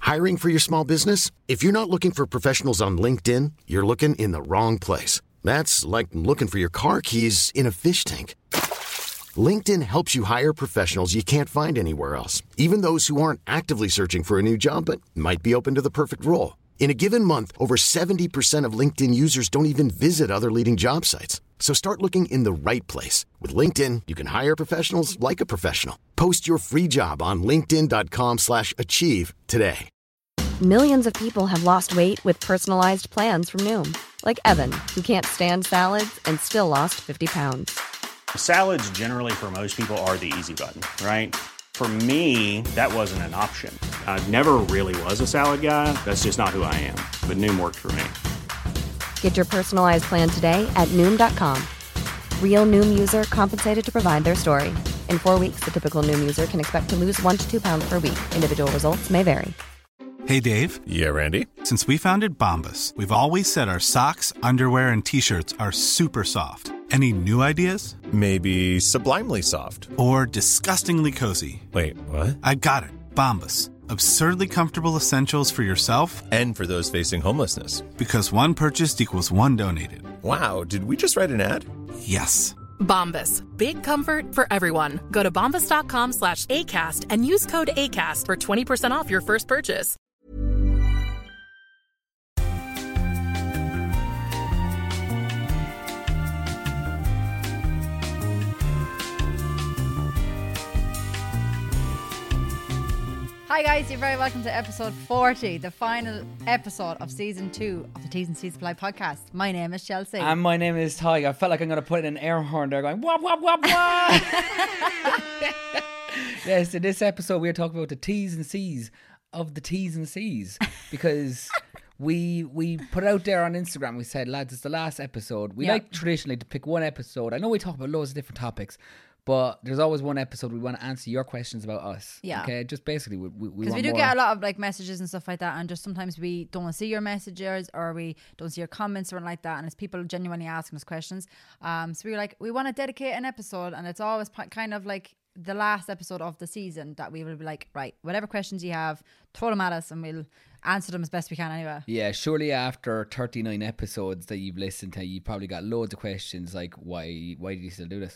Hiring for your small business? If you're not looking for professionals on LinkedIn, you're looking in the wrong place. That's like looking for your car keys in a fish tank. LinkedIn helps you hire professionals you can't find anywhere else, even those who aren't actively searching for a new job but might be open to the perfect role. In a given month, over 70% of LinkedIn users don't even visit other leading job sites. So start looking in the right place. With LinkedIn, you can hire professionals like a professional. Post your free job on linkedin.com/achieve today. Millions of people have lost weight with personalized plans from Noom. Like Evan, who can't stand salads and still lost 50 pounds. Salads generally for most people are the easy button, right? For me, that wasn't an option. I never really was a salad guy. That's just not who I am. But Noom worked for me. Get your personalized plan today at Noom.com. Real Noom user compensated to provide their story. In 4 weeks, the typical Noom user can expect to lose 1 to 2 pounds per week. Individual results may vary. Hey, Dave. Yeah, Randy. Since we founded Bombas, we've always said our socks, underwear, and T-shirts are super soft. Any new ideas? Maybe sublimely soft. Or disgustingly cozy. Wait, what? I got it. Bombas. Absurdly comfortable essentials for yourself and for those facing homelessness. Because one purchased equals one donated. Wow, did we just write an ad? Yes. Bombas. Big comfort for everyone. Go to bombas.com/ACAST and use code ACAST for 20% off your first purchase. Hi guys, you're very welcome to episode 40, the final episode of season 2 of the T's and C's Apply podcast. My name is Chelsea. And my name is Ty. I felt like I'm going to put in an air horn there going, wop, wop, wop, wop. Yes, in this episode we're talking about the T's and C's of the T's and C's because we put it out there on Instagram. We said, lads, it's the last episode. We like traditionally to pick one episode. I know we talk about loads of different topics, but there's always one episode we want to answer your questions about us. Yeah. Okay. Just basically, because we do get a lot of like messages and stuff like that, and just sometimes we don't see your messages or we don't see your comments or anything like that, and it's people genuinely asking us questions. So we're like, we want to dedicate an episode, and it's always kind of like the last episode of the season that we will be like, right, whatever questions you have, throw them at us, and we'll answer them as best we can anyway. Yeah, surely after 39 episodes that you've listened to, you probably got loads of questions like, why do you still do this?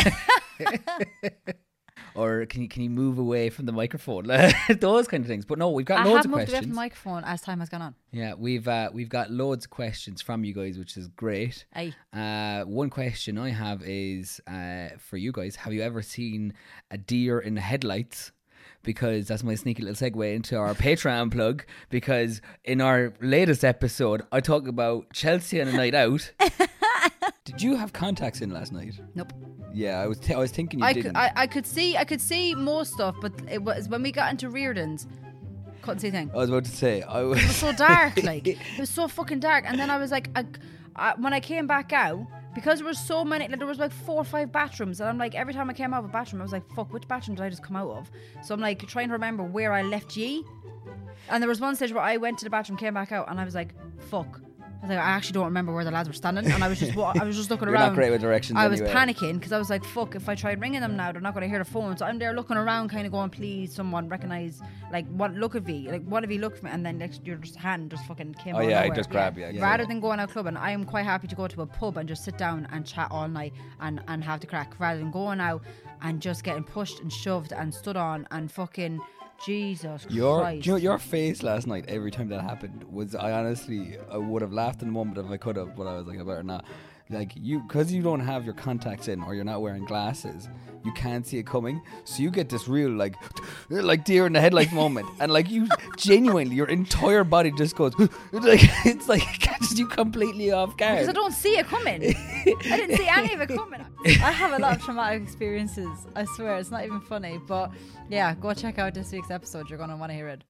Or can you move away from the microphone? Those kind of things. But no, we've got loads of questions. I have moved away from the microphone as time has gone on. Yeah, we've got loads of questions from you guys, which is great. Aye. One question I have is for you guys. Have you ever seen a deer in the headlights? Because that's my sneaky little segue into our Patreon plug. Because in our latest episode, I talk about Chelsea on a night out. Did you have contacts in last night? Nope. Yeah, I was thinking you didn't. I could see most stuff, but it was when we got into Reardon's, couldn't see a thing. I was about to say it was so dark, like it was so fucking dark. And then I was like, when I came back out, because there was so many, like, there was like 4 or 5 bathrooms, and I'm like, every time I came out of a bathroom, I was like, fuck, which bathroom did I just come out of? So I'm like trying to remember where I left ye. And there was one stage where I went to the bathroom, came back out, and I was like, fuck. I was like, I actually don't remember where the lads were standing, and I was just looking You're around. Not great with directions. I was panicking because I was like, fuck, if I try ringing them now, they're not going to hear the phone. So I'm there looking around, kind of going, please, someone recognize, like, what look of me, like, what if he looked for me, and then your hand just fucking came out. Oh yeah, I just grabbed you. Yeah. Rather than going out clubbing, I am quite happy to go to a pub and just sit down and chat all night and have the crack, rather than going out and just getting pushed and shoved and stood on and fucking. Jesus Christ. Your face last night, every time that happened, was, I would have laughed in the moment if I could have, but I was like, I better not. Like, because you don't have your contacts in or you're not wearing glasses, you can't see it coming. So you get this real, like deer in the headlights moment. And, like, you genuinely, your entire body just goes, like, it's like it catches you completely off guard. Because I don't see it coming. I didn't see any of it coming. I have a lot of traumatic experiences. I swear, it's not even funny. But yeah, go check out this week's episode. You're going to want to hear it.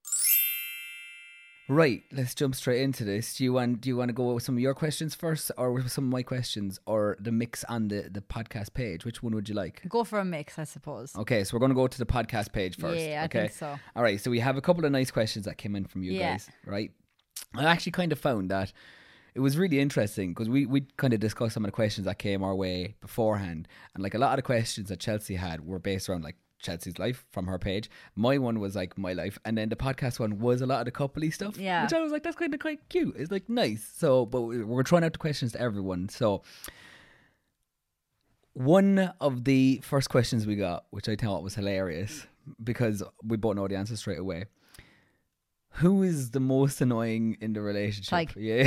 Right, let's jump straight into this. Do you want to go with some of your questions first, or with some of my questions, or the mix on the podcast page? Which one would you like? Go for a mix, I suppose. Okay, so we're going to go to the podcast page first. Yeah, I think so. All right, so we have a couple of nice questions that came in from you guys, right? I actually kind of found that it was really interesting because we kind of discussed some of the questions that came our way beforehand, and like a lot of the questions that Chelsea had were based around like Chelsea's life from her page. My one was like my life, and then the podcast one was a lot of the coupley stuff. Yeah. Which I was like, that's kind of quite cute. It's like nice. So, but we're trying out the questions to everyone. So, one of the first questions we got, which I thought was hilarious because we both know the answer straight away. Who is the most annoying in the relationship? Like. Yeah.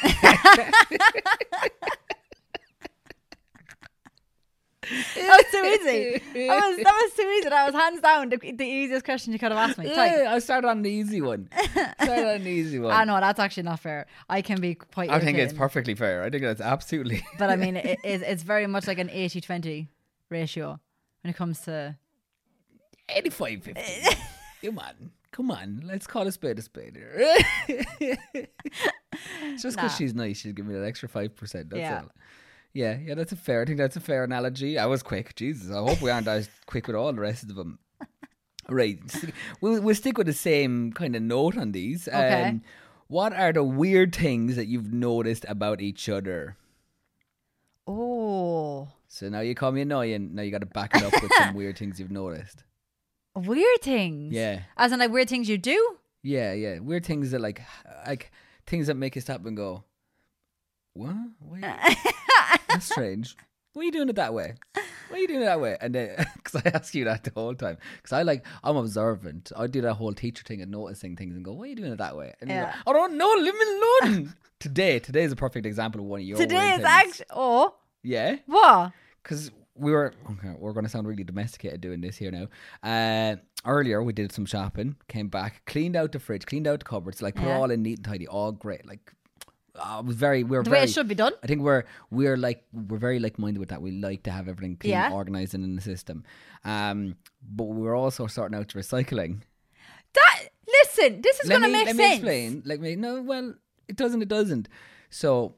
That was too easy. That was too easy. That was hands down the easiest question you could have asked me. Yeah, I started on the easy one. I know, that's actually not fair. I can be quite I think it's irritating. perfectly fair. I think that's absolutely. But I mean, it's very much like an 80-20 ratio when it comes to 85-50. Come on. Let's call a spade a spade here. Just because she's nice, she's giving me that extra 5%. That's all. Yeah, that's I think that's a fair analogy. I was quick. Jesus, I hope we aren't as quick with all the rest of them. Right. We'll stick with the same kind of note on these. Okay. What are the weird things that you've noticed about each other? Oh. So now you call me annoying. Now you got to back it up with some weird things you've noticed. Weird things? Yeah. As in like weird things you do? Yeah. Weird things that like things that make you stop and go, what? That's strange. Why are you doing it that way? And then, because I ask you that the whole time. Because I'm observant. I do that whole teacher thing and noticing things and go, why are you doing it that way? And you go, I don't know, leave me alone. Today is a perfect example of one of your Today weird is things. actually, oh. Yeah? What? Because we're going to sound really domesticated doing this here now. Earlier we did some shopping, came back, cleaned out the fridge, cleaned out the cupboards, like put it all in neat and tidy, all great. Like, we're the way it should be done. I think we're very like-minded with that. We like to have everything clean, organised, and in the system. But we're also sorting out recycling. Listen, this is going to make sense. Let me explain. It doesn't. So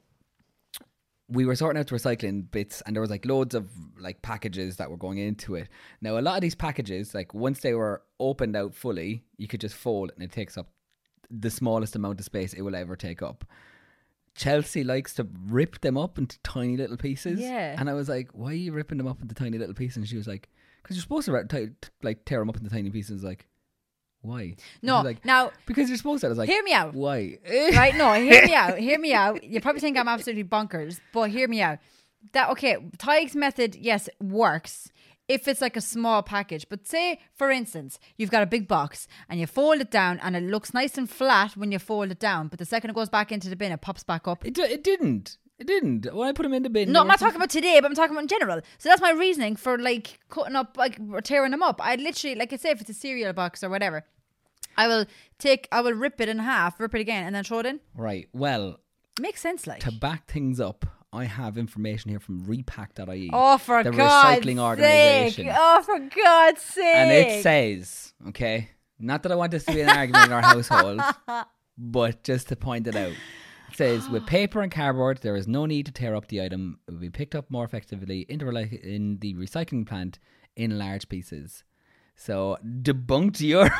we were sorting out the recycling bits, and there was like loads of like packages that were going into it. Now, a lot of these packages, like once they were opened out fully, you could just fold, and it takes up the smallest amount of space it will ever take up. Chelsea likes to rip them up into tiny little pieces. Yeah. And I was like, why are you ripping them up into tiny little pieces? And she was like, because you're supposed to tear them up into tiny pieces. Like, why? No, like, now... Because you're supposed to. I was like, hear me out. Why? Right, no, hear me out. You probably think I'm absolutely bonkers, but hear me out. Tyke's method, yes, works if it's like a small package. But say, for instance, you've got a big box and you fold it down and it looks nice and flat when you fold it down, but the second it goes back into the bin, it pops back up. It didn't. When I put them in the bin. No, I'm not talking about today, but I'm talking about in general. So that's my reasoning for like cutting up, like tearing them up. I'd literally, like I say, if it's a cereal box or whatever, I will rip it in half, rip it again, and then throw it in. Right. Well, makes sense. Like, to back things up, I have information here from repack.ie. Oh, for the God's recycling sake. Organisation. Oh, for God's sake. And it says, okay, not that I want this to be an argument in our household, but just to point it out. It says, with paper and cardboard, there is no need to tear up the item. It will be picked up more effectively in the recycling plant in large pieces. So, debunked your...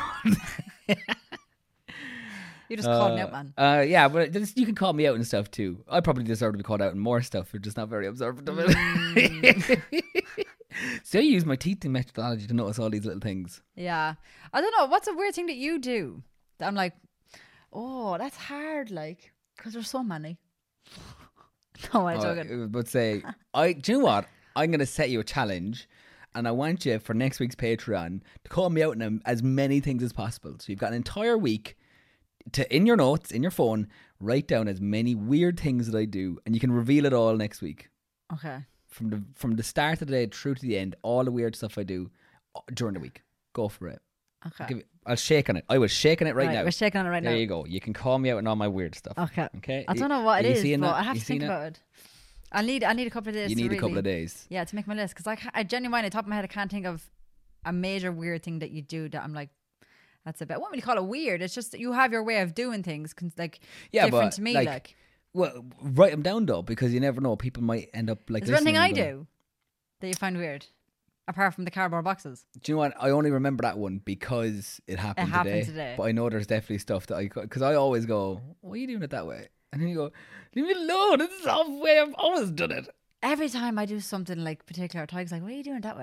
You just called me out, man. Yeah, but you can call me out and stuff too. I probably deserve to be called out in more stuff. You're just not very observant of it. So I use my teaching methodology to notice all these little things. Yeah. I don't know. What's a weird thing that you do? That I'm like, oh, that's hard, like, because there's so many. No, I'm joking. But say, do you know what? I'm going to set you a challenge. And I want you for next week's Patreon to call me out on as many things as possible. So you've got an entire week to, in your notes, in your phone, write down as many weird things that I do, and you can reveal it all next week. Okay. From the start of the day through to the end, all the weird stuff I do during the week. Go for it. Okay. I'll shake on it. I was shaking it right now. We're shaking on it right now. There you go. You can call me out on all my weird stuff. Okay. I don't know what it is, but I have to think about it. I need a couple of days. You need a couple of days. Yeah, to make my list, because I genuinely, on top of my head, I can't think of a major weird thing that you do that I'm like, that's a bit. I won't really call it weird. It's just that you have your way of doing things, like different to me. Like, well, write them down though, because you never know. People might end up like. Is there anything I do that you find weird, apart from the cardboard boxes? Do you know what? I only remember that one because it happened today. But I know there's definitely stuff that because I always go, "Why are you doing it that way?" And then you go, "Leave me alone. This is the way I've always done it." Every time I do something like particular, Tyke's like, "Why are you doing it that way?"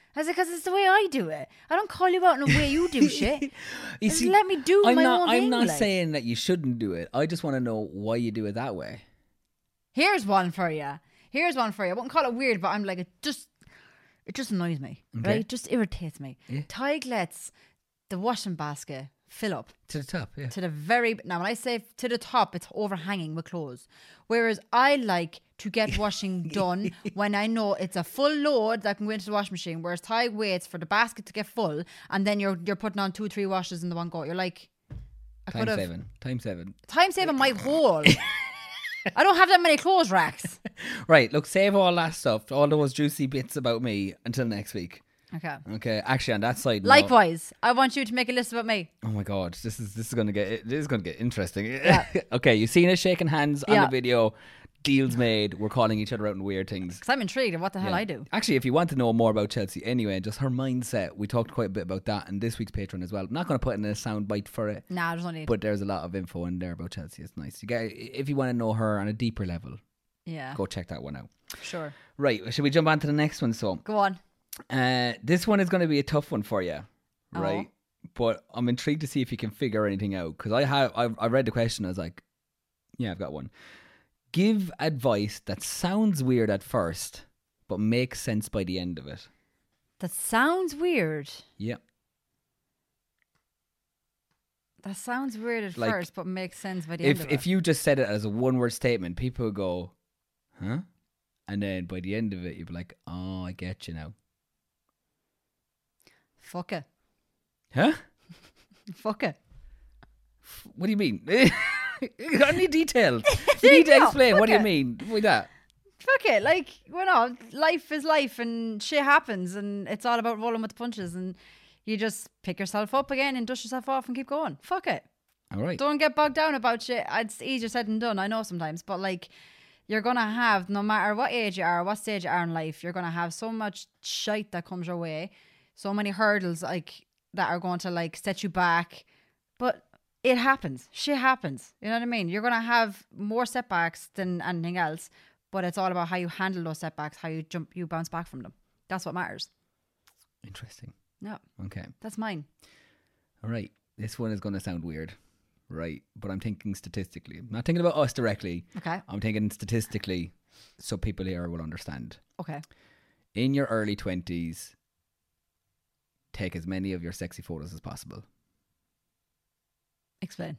I said, because it's the way I do it. I don't call you out in the way you do shit. Just let me do my own thing. I'm not saying that you shouldn't do it. I just want to know why you do it that way. Here's one for you. I wouldn't call it weird, but I'm like, it just annoys me. Okay. Right? It just irritates me. Yeah. Tig lets the washing basket fill up. To the top, yeah. To the now when I say to the top, it's overhanging with clothes. Whereas I like to get washing done when I know it's a full load that can go into the washing machine. Whereas Tig waits for the basket to get full, and then you're putting on 2-3 washes in the one go. You're like, Time saving. Time saving my whole. I don't have that many clothes racks. Right, look, save all that stuff, all those juicy bits about me until next week. Okay. Actually, on that side, likewise, I want you to make a list about me. Oh my god, this is gonna get interesting. Yeah. Okay, you've seen us shaking hands on the video. Deals made. We're calling each other out in weird things. Because I'm intrigued of what the hell I do. Actually, if you want to know more about Chelsea anyway, just her mindset, we talked quite a bit about that in this week's Patreon as well. I'm not going to put in a sound bite for it. Nah, there's no need. But there's a lot of info in there about Chelsea. It's nice. If you want to know her on a deeper level, go check that one out. Sure. Right, should we jump on to the next one? So go on. This one is going to be a tough one for you, right? But I'm intrigued to see if you can figure anything out, because I read the question. I was like, yeah, I've got one. Give advice that sounds weird at first, but makes sense by the end of it. That sounds weird. Yeah. That sounds weird at first, but makes sense by the end of it. If you just said it as a one-word statement, people would go, huh? And then by the end of it, you'd be like, oh, I get you now. Fuck it. Huh? Fuck it. What do you mean? I need details. You need to explain. What do you mean with that? Fuck it. Like, life is life and shit happens and it's all about rolling with the punches, and you just pick yourself up again and dust yourself off and keep going. Fuck it. All right. Don't get bogged down about shit. It's easier said than done, I know sometimes, but like, you're going to have, no matter what age you are, what stage you are in life, you're going to have so much shite that comes your way, so many hurdles like that are going to like set you back, but it happens. Shit happens. You know what I mean? You're going to have more setbacks than anything else, but it's all about how you handle those setbacks, how you bounce back from them. That's what matters. Interesting. Yeah. Okay. That's mine. All right. This one is going to sound weird, right? But I'm thinking statistically. I'm not thinking about us directly. Okay. I'm thinking statistically, so people here will understand. Okay. In your early 20s, take as many of your sexy photos as possible. Explain.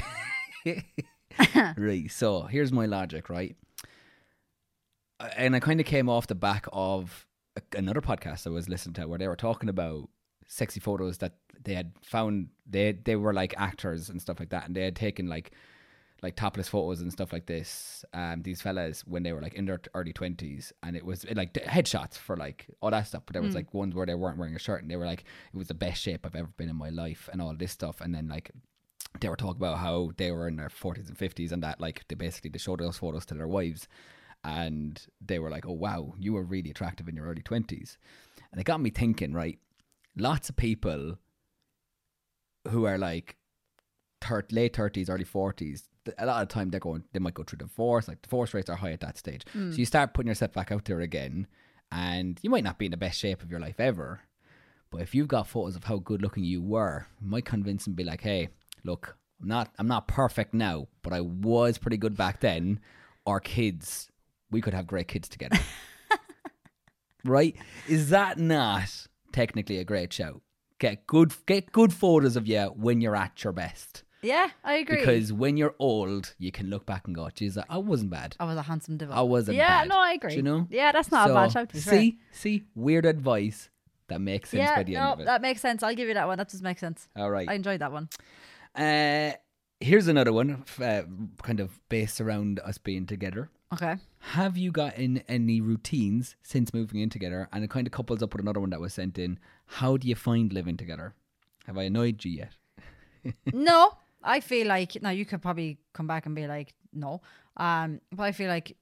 Right, so here's my logic, right? And I kind of came off the back of another podcast I was listening to where they were talking about sexy photos that they had found. They were like actors and stuff like that, and they had taken like topless photos and stuff like this. These fellas when they were like in their early 20s, and it was like headshots for like all that stuff. But there was like ones where they weren't wearing a shirt, and they were like, it was the best shape I've ever been in my life, and all this stuff. And then like, they were talking about how they were in their 40s and 50s, and that like they showed those photos to their wives, and they were like, oh wow, you were really attractive in your early 20s. And it got me thinking, right? Lots of people who are like late 30s, early 40s, a lot of the time they might go through divorce. Like, divorce rates are high at that stage. So you start putting yourself back out there again, and you might not be in the best shape of your life ever, but if you've got photos of how good looking you were, you might convince them and be like, hey, look, I'm not perfect now, but I was pretty good back then. Our kids, we could have great kids together. Right? Is that not technically a great shout? Get good photos of you when you're at your best. Yeah, I agree. Because when you're old, you can look back and go, geez, I wasn't bad. I was a handsome devil. I wasn't bad. Yeah, no, I agree. Do you know? Yeah, that's not a bad shout, to be fair. See, weird advice that makes sense by the end of it. That makes sense. I'll give you that one. That does make sense. All right. I enjoyed that one. Here's another one, kind of based around us being together. Okay. Have you gotten any routines since moving in together? And it kind of couples up with another one that was sent in. How do you find living together? Have I annoyed you yet? No, I feel like, now you could probably come back and be like, no. But I feel like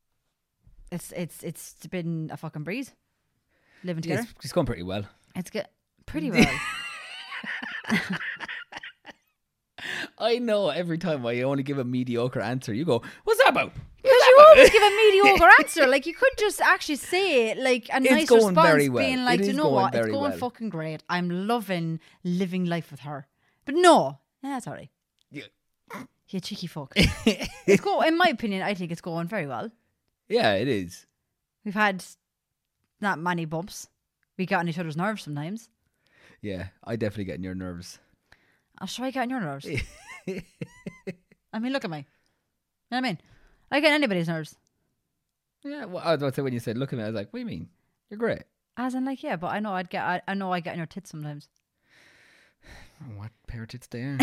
it's been a fucking breeze living together. It's going pretty well. It's good. Pretty well. I know every time I only give a mediocre answer, you go, what's that about? Because you always give a mediocre answer. Like, you could just actually say like a nice going response, very well. being like, It "Do you is know going what? It's very going well." fucking great. I'm loving living life with her." But no, that's alright. You cheeky fuck. It's in my opinion, I think it's going very well. Yeah, it is. We've had not many bumps. We got on each other's nerves sometimes. Yeah, I definitely get in your nerves. I'll try get on your nerves. I mean, look at me. You know what I mean? I get on anybody's nerves. Yeah, well, I was about to say when you said look at me, I was like, what do you mean? You're great. As in, like, yeah, but I know I get on your tits sometimes. What pair of tits they are?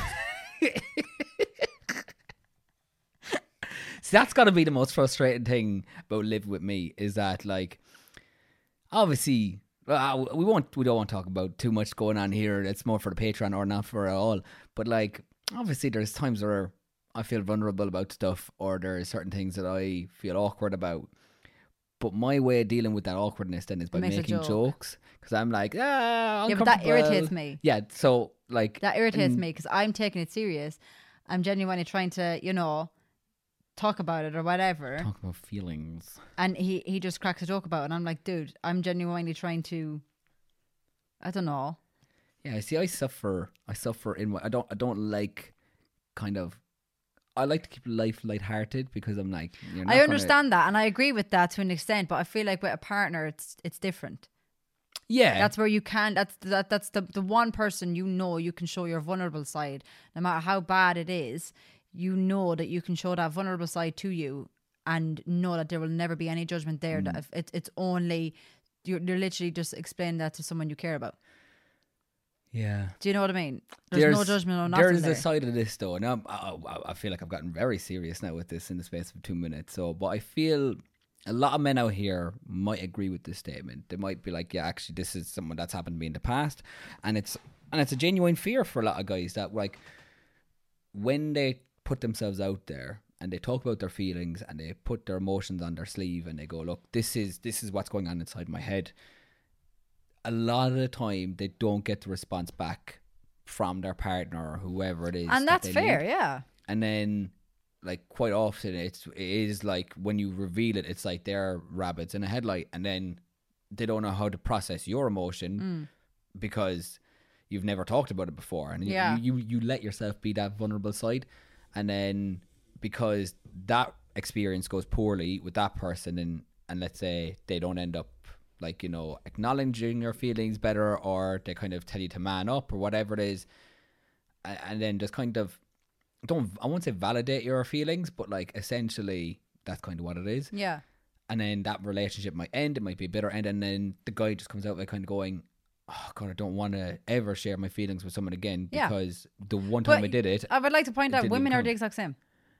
See, that's got to be the most frustrating thing about living with me is that, like, obviously, we don't want to talk about too much going on here. It's more for the Patreon or not for it all. But, like, obviously, there's times where I feel vulnerable about stuff, or there's certain things that I feel awkward about. But my way of dealing with that awkwardness then is by making jokes. Because I'm like, yeah, but that irritates me. Yeah, so, like... That irritates me because I'm taking it serious. I'm genuinely trying to, you know, talk about it or whatever. Talk about feelings. And he just cracks a joke about it. And I'm like, dude, I'm genuinely trying to... I don't know. Yeah, see, I suffer in... I don't like kind of... I like to keep life lighthearted because I'm like... I understand that, and I agree with that to an extent, but I feel like with a partner, it's different. Yeah. That's where you can... That's the one person you know you can show your vulnerable side. No matter how bad it is, you know that you can show that vulnerable side to you and know that there will never be any judgment there. That it's only... You're literally just explaining that to someone you care about. Yeah. Do you know what I mean? There's no judgment or nothing There's there. a side of this though, and I feel like I've gotten very serious now with this in the space of 2 minutes. So, but I feel a lot of men out here might agree with this statement. They might be like, yeah, actually, this is something that's happened to me in the past, and it's a genuine fear for a lot of guys that, like, when they put themselves out there and they talk about their feelings and they put their emotions on their sleeve and they go, look, this is what's going on inside my head. A lot of the time, they don't get the response back from their partner or whoever it is. And that's fair, yeah. And then, like, quite often, it is like when you reveal it, it's like they're rabbits in a headlight, and then they don't know how to process your emotion because you've never talked about it before. And you let yourself be that vulnerable side. And then because that experience goes poorly with that person, and let's say they don't end up, like, you know, acknowledging your feelings better, or they kind of tell you to man up or whatever it is, and then just kind of I won't say validate your feelings, but, like, essentially that's kind of what it is. Yeah. And then that relationship might end. It might be a bitter end, and then the guy just comes out by kind of going, oh God, I don't want to ever share my feelings with someone again because the one time I did it. I would like to point out women are count. the exact same.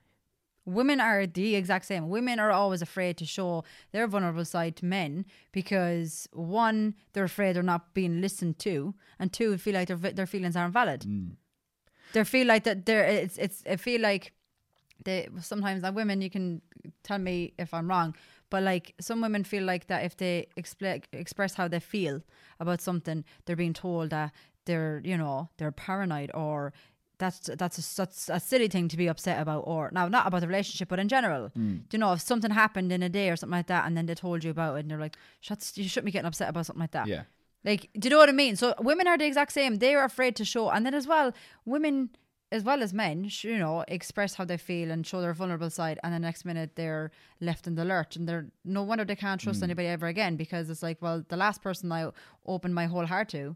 Women are the exact same. Women are always afraid to show their vulnerable side to men because, one, they're afraid they're not being listened to, and two, feel like their feelings aren't valid. They feel like that I feel like sometimes that women, you can tell me if I'm wrong, but, like, some women feel like that if they express how they feel about something, they're being told that they're paranoid, or that's a silly thing to be upset about, or now not about the relationship but in general. You know, if something happened in a day or something like that and then they told you about it and they're like, you shouldn't be getting upset about something like that. Yeah. Like, do you know what I mean? So women are the exact same. They're afraid to show, and then as well, women as well as men, you know, express how they feel and show their vulnerable side, and the next minute they're left in the lurch, and they're no wonder they can't trust anybody ever again, because it's like, well, the last person I opened my whole heart to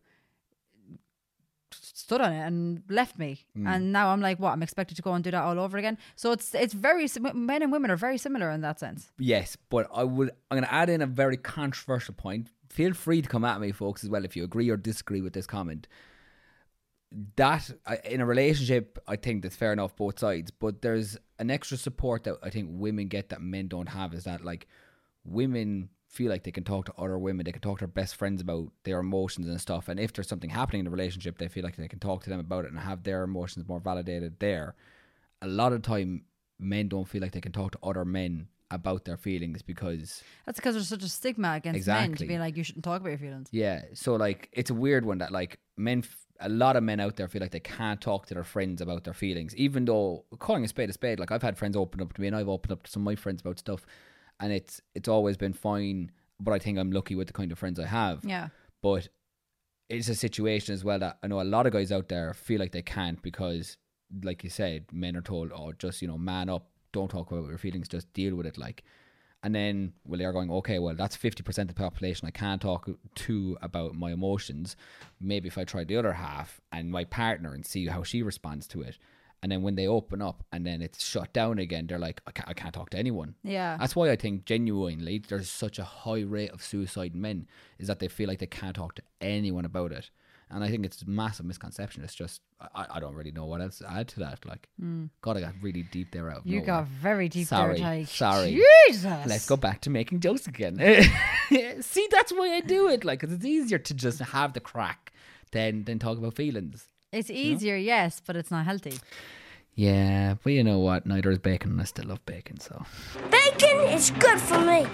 stood on it and left me, and now I'm like, what? I'm expected to go and do that all over again. So it's very men and women are very similar in that sense. Yes, but I'm going to add in a very controversial point. Feel free to come at me, folks, as well, if you agree or disagree with this comment. That in a relationship, I think that's fair enough, both sides, but there's an extra support that I think women get that men don't have, is that, like, women feel like they can talk to other women, they can talk to their best friends about their emotions and stuff, and if there's something happening in the relationship, they feel like they can talk to them about it and have their emotions more validated there. A lot of time, men don't feel like they can talk to other men about their feelings because That's because there's such a stigma against men to be like, you shouldn't talk about your feelings. yeah, so like it's a weird one that like a lot of men out there feel like they can't talk to their friends about their feelings, even though calling a spade, like I've had friends open up to me and I've opened up to some of my friends about stuff, and it's always been fine, but I think I'm lucky with the kind of friends I have. Yeah. But it's a situation as well that I know a lot of guys out there feel like they can't because, like you said, men are told, oh, just, you know, man up, don't talk about your feelings, just deal with it, like. And then, well, they're going, okay, well, that's 50% of the population I can't talk to about my emotions. Maybe if I try the other half and my partner and see how she responds to it. And then when they open up and then it's shut down again, they're like, I can't talk to anyone. Yeah. That's why I think genuinely there's such a high rate of suicide in men, is that they feel like they can't talk to anyone about it. And I think it's a massive misconception. It's just, I don't really know what else to add to that. Like, God, I got really deep there out of You nowhere. got very deep Sorry, there, Ty. sorry. Jesus. Let's go back to making jokes again. See, that's why I do it. Like, 'cause it's easier to just have the crack than talk about feelings. It's easier, yes, but it's not healthy. Yeah, but you know what? Neither is bacon, and I still love bacon, so. Bacon is good for me.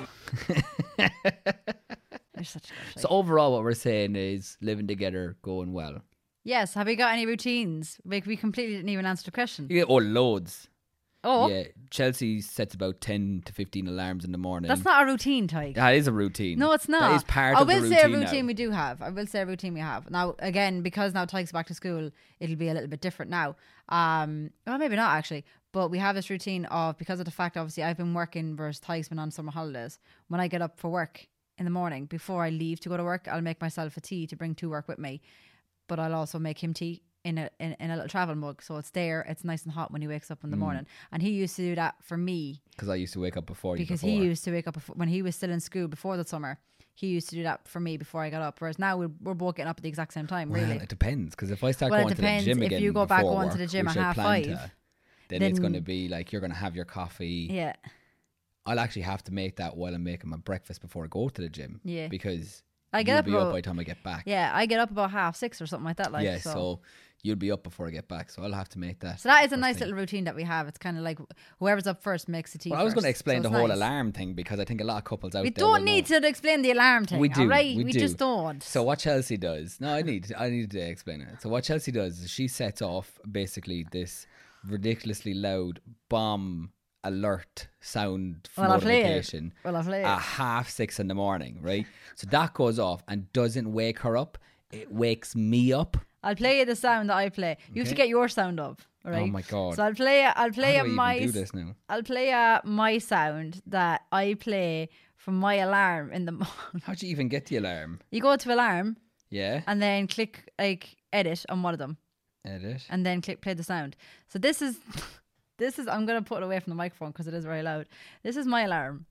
You're such a good So overall, what we're saying is living together, going well. Yes, have you got any routines? Like, we completely didn't even answer the question. Yeah, loads. Oh, Yeah, Chelsea sets about 10 to 15 alarms in the morning. that's not a routine, Ty. That is a routine. No, it's not. That is part I of the will routine say a routine now. we do have. Now, again, because now Tyke's back to school, it'll be a little bit different now. Well, maybe not actually. But we have this routine of, because of the fact, obviously, I've been working versus Tyke's been on summer holidays. When I get up for work in the morning, before I leave to go to work, I'll make myself a tea to bring to work with me. But I'll also make him tea in a little travel mug, so it's there, it's nice and hot when he wakes up in the morning. And he used to do that for me Because I used to wake up before you. because he used to wake up when he was still in school before the summer. He used to do that for me before I got up, whereas now we're both getting up at the exact same time. Well, Really, it depends, because if I start Well, it going to the depends. gym If again you go back before going to work, the gym which at I plan 5:30, to, then it's then- going to be like you're going to have your coffee. yeah. I'll actually have to make that while I'm making my breakfast before I go to the gym. Yeah. Because I get you'll up be up about- by the time I get back. Yeah, I get up about 6:30 or something like that. Like, yeah, so. so you'll be up before I get back, so I'll have to make that. So that is a first nice thing. little routine that we have. It's kind of like whoever's up first makes the tea. Well, I was going to first. explain So the it's whole nice. alarm thing, because I think a lot of couples out We there will don't need know. to explain the alarm thing. We do. All right? We do. just don't. So what Chelsea does? No, I need to explain it. So what Chelsea does is she sets off basically this ridiculously loud bomb alert sound Well, I'll play it. notification Well, I'll play it. at 6:30 in the morning, right? So that goes off and doesn't wake her up. It wakes me up. I'll play you the sound that I play. You have to get your sound up. All right? Oh my God. So I'll play How do I even my do this now? I'll play my sound that I play from my alarm in the morning. How do you even get the alarm? You go to alarm Yeah. and then click like edit on one of them, Edit. and then click play the sound. So this is I'm gonna put it away from the microphone because it is very loud. This is my alarm.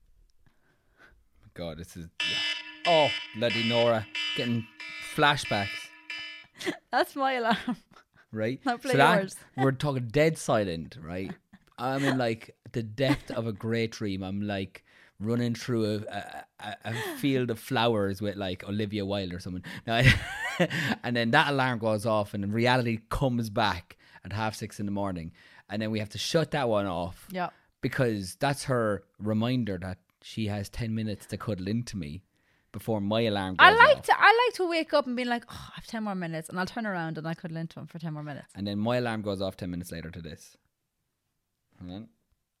God, this is. Oh, bloody Nora, getting flashbacks. That's my alarm. Right? Now play so that, yours. we're talking dead silent, right? I'm in like the depth of a great dream. I'm like running through a field of flowers with like Olivia Wilde or someone. Now, and then that alarm goes off and reality comes back at 6:30 in the morning. And then we have to shut that one off. Yeah. Because that's her reminder that she has 10 minutes to cuddle into me before my alarm goes I like off. to wake up and be like, oh, I have 10 more minutes, and I'll turn around and I cuddle into him for 10 more minutes. And then my alarm goes off 10 minutes later to this. Hang on.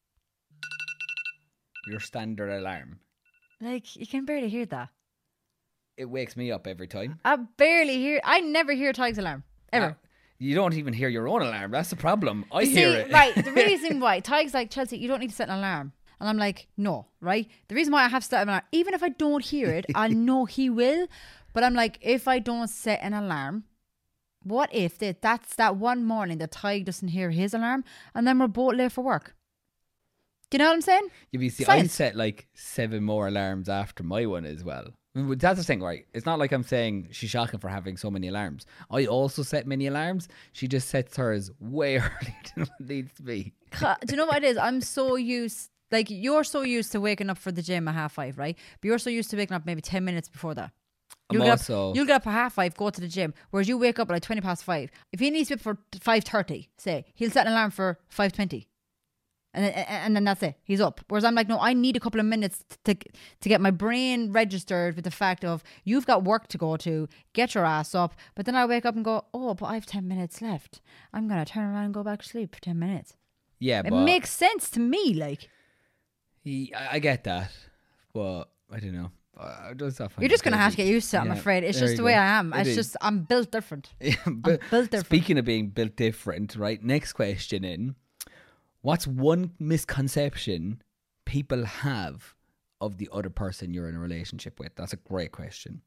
Your standard alarm. Like, you can barely hear that. It wakes me up every time. I never hear Tyke's alarm ever. You don't even hear your own alarm. That's the problem. I You hear see, it. Right, the reason why Tyke's like, Chelsea, you don't need to set an alarm. And I'm like, no, right? The reason why I have to set an alarm, even if I don't hear it, I know he will. But I'm like, if I don't set an alarm, what if that's that one morning that Tyke doesn't hear his alarm and then we're both late for work? Do you know what I'm saying? You see, I Science. set like 7 more alarms after my one as well. I mean, that's the thing, right? It's not like I'm saying she's shocking for having so many alarms. I also set many alarms. She just sets hers way earlier than what needs to be. Do you know what it is? I'm so used, like, you're so used to waking up for the gym at 5:30, right? But you're so used to waking up maybe 10 minutes before that. You'll get up at 5:30, go to the gym, whereas you wake up at like 20 past 5. If he needs to be up for 5:30, say, he'll set an alarm for 5:20. And then that's it. He's up. Whereas I'm like, no, I need a couple of minutes to get my brain registered with the fact of you've got work to go to, get your ass up. But then I wake up and go, oh, but I have 10 minutes left. I'm going to turn around and go back to sleep for 10 minutes. Yeah, it makes sense to me. Like, I get that, but I don't know. You're just going to have to get used to it, I'm afraid. It's just the way I am. I'm built different. I'm built different. Speaking of being built different, right? Next question in. What's one misconception people have of the other person you're in a relationship with? That's a great question.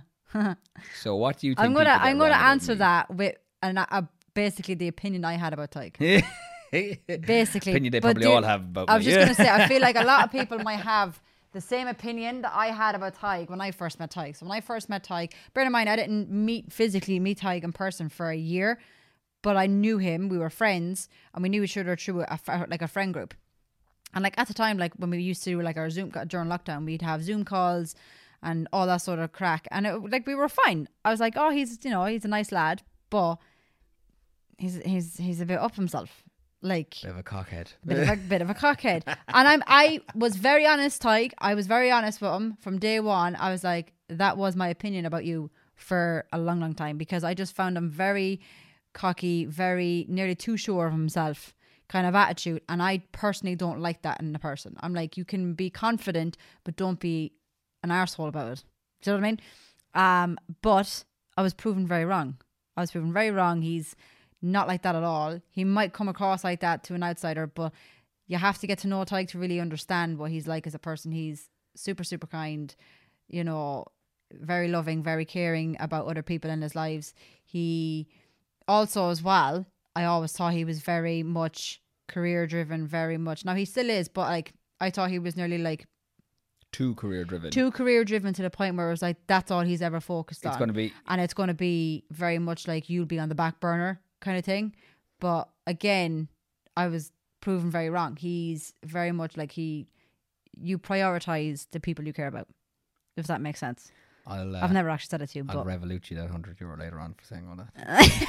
So what do you think? I'm gonna answer that with basically the opinion I had about Tyke. Basically, opinion they probably all have about me. I was just gonna say, I feel like a lot of people might have the same opinion that I had about Tyke when I first met Tyke. So when I first met Tyke, bear in mind I didn't physically meet Tyke in person for a year. But I knew him, we were friends, and we knew each other through a friend group. And like at the time, like when we used to do like our Zoom during lockdown, we'd have Zoom calls and all that sort of crack. And like we were fine. I was like, oh, he's a nice lad, but he's a bit up himself. Like bit of a cockhead. Bit of a cockhead. And I was very honest, Tyke. I was very honest with him from day one. I was like, that was my opinion about you for a long, long time, because I just found him very cocky, very nearly too sure of himself kind of attitude, and I personally don't like that in a person. I'm like, you can be confident but don't be an arsehole about it. Do you know what I mean? But I was proven very wrong. He's not like that at all. He might come across like that to an outsider, but you have to get to know Tyke to really understand what he's like as a person. He's super, super kind, you know, very loving, very caring about other people in his lives. He also, as well, I always thought he was very much career driven, very much. Now he still is, but like I thought he was nearly like too career driven to the point where it was like that's all he's ever focused on. It's going to be very much like you'll be on the back burner kind of thing. But again, I was proven very wrong. He's very much like you prioritize the people you care about, if that makes sense. I've never actually said it to you. I'll revolute you that €100 later on for saying all that.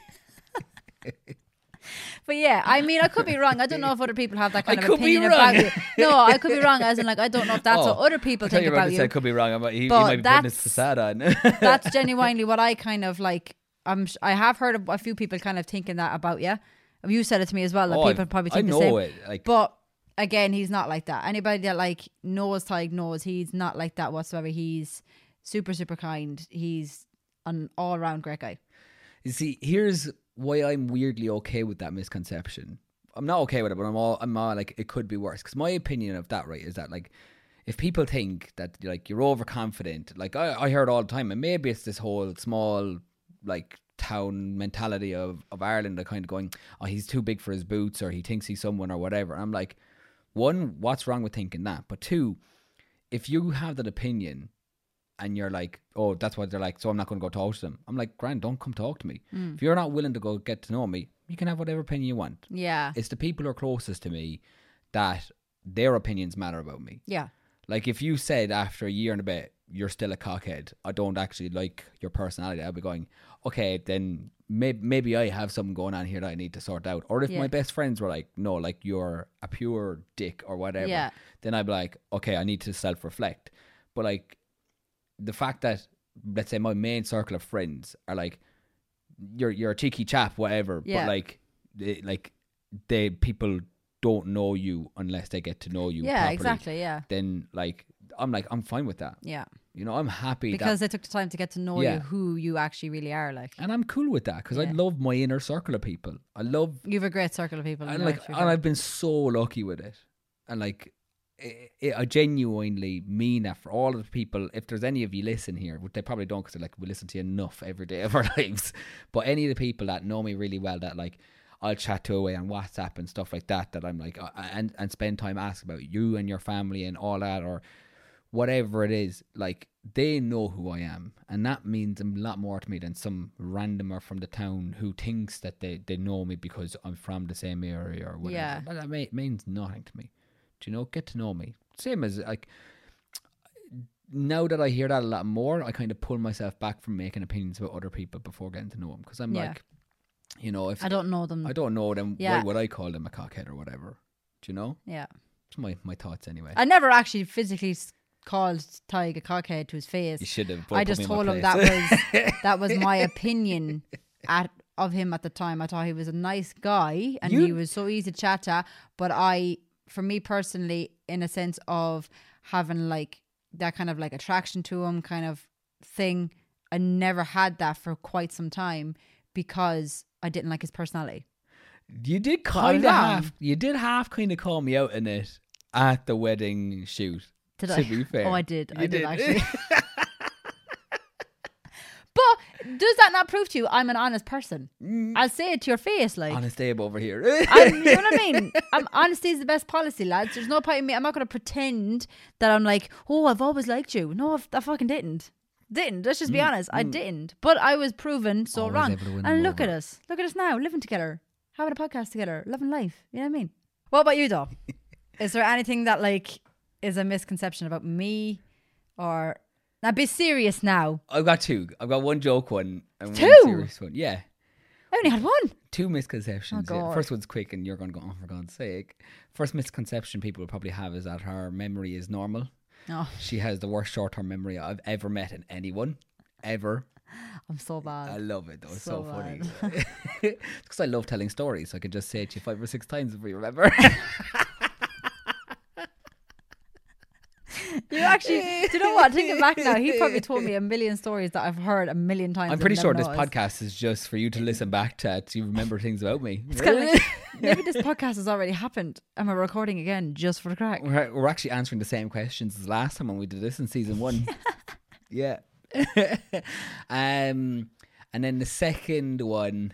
But yeah, I mean, I could be wrong. I don't know if other people have that kind of opinion about you. No, I could be wrong. As in, like, I don't know if that's what other people think about you. I could be wrong. He might be putting his facade on. That's genuinely what I kind of like. I have heard of a few people kind of thinking that about you. You said it to me as well. That people probably think the same. But again, he's not like that. Anybody that like knows Tyke knows he's not like that whatsoever. He's super, super kind. He's an all-round great guy. You see, here's why I'm weirdly okay with that misconception. I'm not okay with it, but I'm all like, it could be worse. Because my opinion of that, right, is that like, if people think that like you're overconfident, like I heard all the time, and maybe it's this whole small like town mentality of Ireland, that kind of going, oh, he's too big for his boots, or he thinks he's someone or whatever. And I'm like, one, what's wrong with thinking that? But two, if you have that opinion and you're like, oh, that's what they're like, so I'm not going to go talk to them. I'm like, Grant, don't come talk to me. If you're not willing to go get to know me, you can have whatever opinion you want. Yeah. It's the people who are closest to me that their opinions matter about me. Yeah. Like if you said after a year and a bit, you're still a cockhead, I don't actually like your personality, I'll be going, okay, then maybe I have something going on here that I need to sort out. Or if my best friends were like, no, like you're a pure dick or whatever, then I'd be like, okay, I need to self-reflect. But like, the fact that, let's say, my main circle of friends are like, you're a cheeky chap, whatever, but like people don't know you unless they get to know you properly. Exactly, then like I'm fine with that. You know, I'm happy because they took the time to get to know you, who you actually really are, like. And I'm cool with that because I love my inner circle of people. You have a great circle of people, and I've been so lucky with it, and like I genuinely mean that for all of the people. If there's any of you listen here, which they probably don't, because like we listen to you enough every day of our lives, but any of the people that know me really well, that like I'll chat to away on WhatsApp and stuff like that, that I'm like and spend time asking about you and your family and all that, or whatever it is, like they know who I am, and that means a lot more to me than some randomer from the town who thinks that they know me because I'm from the same area or whatever. That means nothing to me. Do you know? Get to know me. Same as like, now that I hear that a lot more, I kind of pull myself back from making opinions about other people before getting to know them, because I'm like, you know, if I don't know them, why would I call them a cockhead or whatever? Do you know? Yeah. It's my thoughts anyway. I never actually physically called Tyg a cockhead to his face. You should have. I just told him that was my opinion of him at the time. I thought he was a nice guy and he was so easy to chat to. But for me personally, in a sense of having like that kind of like attraction to him kind of thing, I never had that for quite some time because I didn't like his personality. You did half kind of call me out in it at the wedding shoot. Did to I? be fair. Oh, I did. You did actually. But does that not prove to you I'm an honest person? I'll say it to your face, like. Honest Abe over here. You know what I mean? Honesty is the best policy, lads. There's no point in me. I'm not going to pretend that I'm like, oh, I've always liked you. No, I fucking didn't. Let's just be honest. I didn't. But I was proven so Always wrong. able to win And them look over. at us. Look at us now, living together, having a podcast together, loving life. You know what I mean? What about you, though? Is there anything that like is a misconception about me, or now be serious now? I've got two. I've got one joke one and Two? one serious one. Yeah. I only had one. Two misconceptions. Oh, Yeah. God. First one's quick and you're going to go, oh, for God's sake. First misconception people will probably have is that her memory is normal. Oh, She has the worst short-term memory I've ever met in anyone. Ever. I'm so bad. I love it though. It's so funny. bad. Because I love telling stories. So I can just say it to you 5 or 6 times if you remember. You actually, do you know what? Thinking back now, he probably told me a million stories that I've heard a million times. I'm pretty and sure never this noticed. podcast is just for you to listen back to remember things about me. It's kind of like, maybe this podcast has already happened and we're recording again just for the crack. We're actually answering the same questions as last time when we did this in season 1. Yeah. And then the second one,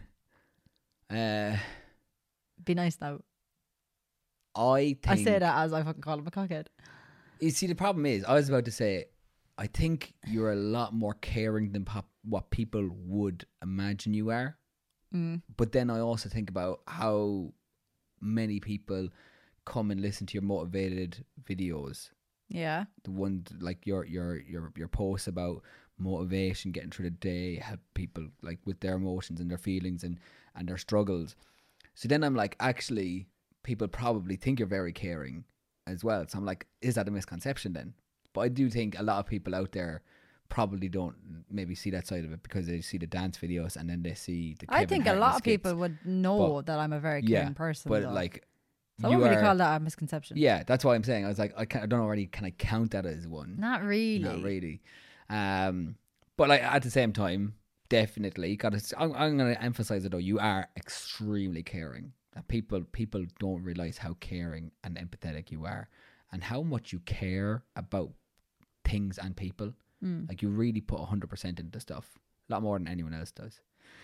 Be nice now. I think... I say that as I fucking call him a cockhead. You see, the problem is, I was about to say, I think you're a lot more caring than what people would imagine you are. But then I also think about how many people come and listen to your motivated videos. Yeah. The one like your posts about motivation, getting through the day, help people like with their emotions and their feelings and their struggles. So then I'm like, actually, people probably think you're very caring as well. So I'm like, is that a misconception then? But I do think a lot of people out there probably don't maybe see that side of it because they see the dance videos and then they see the Kevin I think a Hart lot of skits. people would know that I'm a very caring person. But though. like, So I you wouldn't really are- call that a misconception. Yeah, that's why I'm saying. I was like, I don't know already. Can I count that as one? Not really. Not really. But like at the same time, definitely I'm going to emphasize it though. You are extremely caring. People don't realize how caring and empathetic you are, and how much you care about things and people. Like you really put 100% into stuff, a lot more than anyone else does.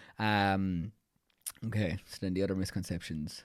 Okay, so then the other misconceptions.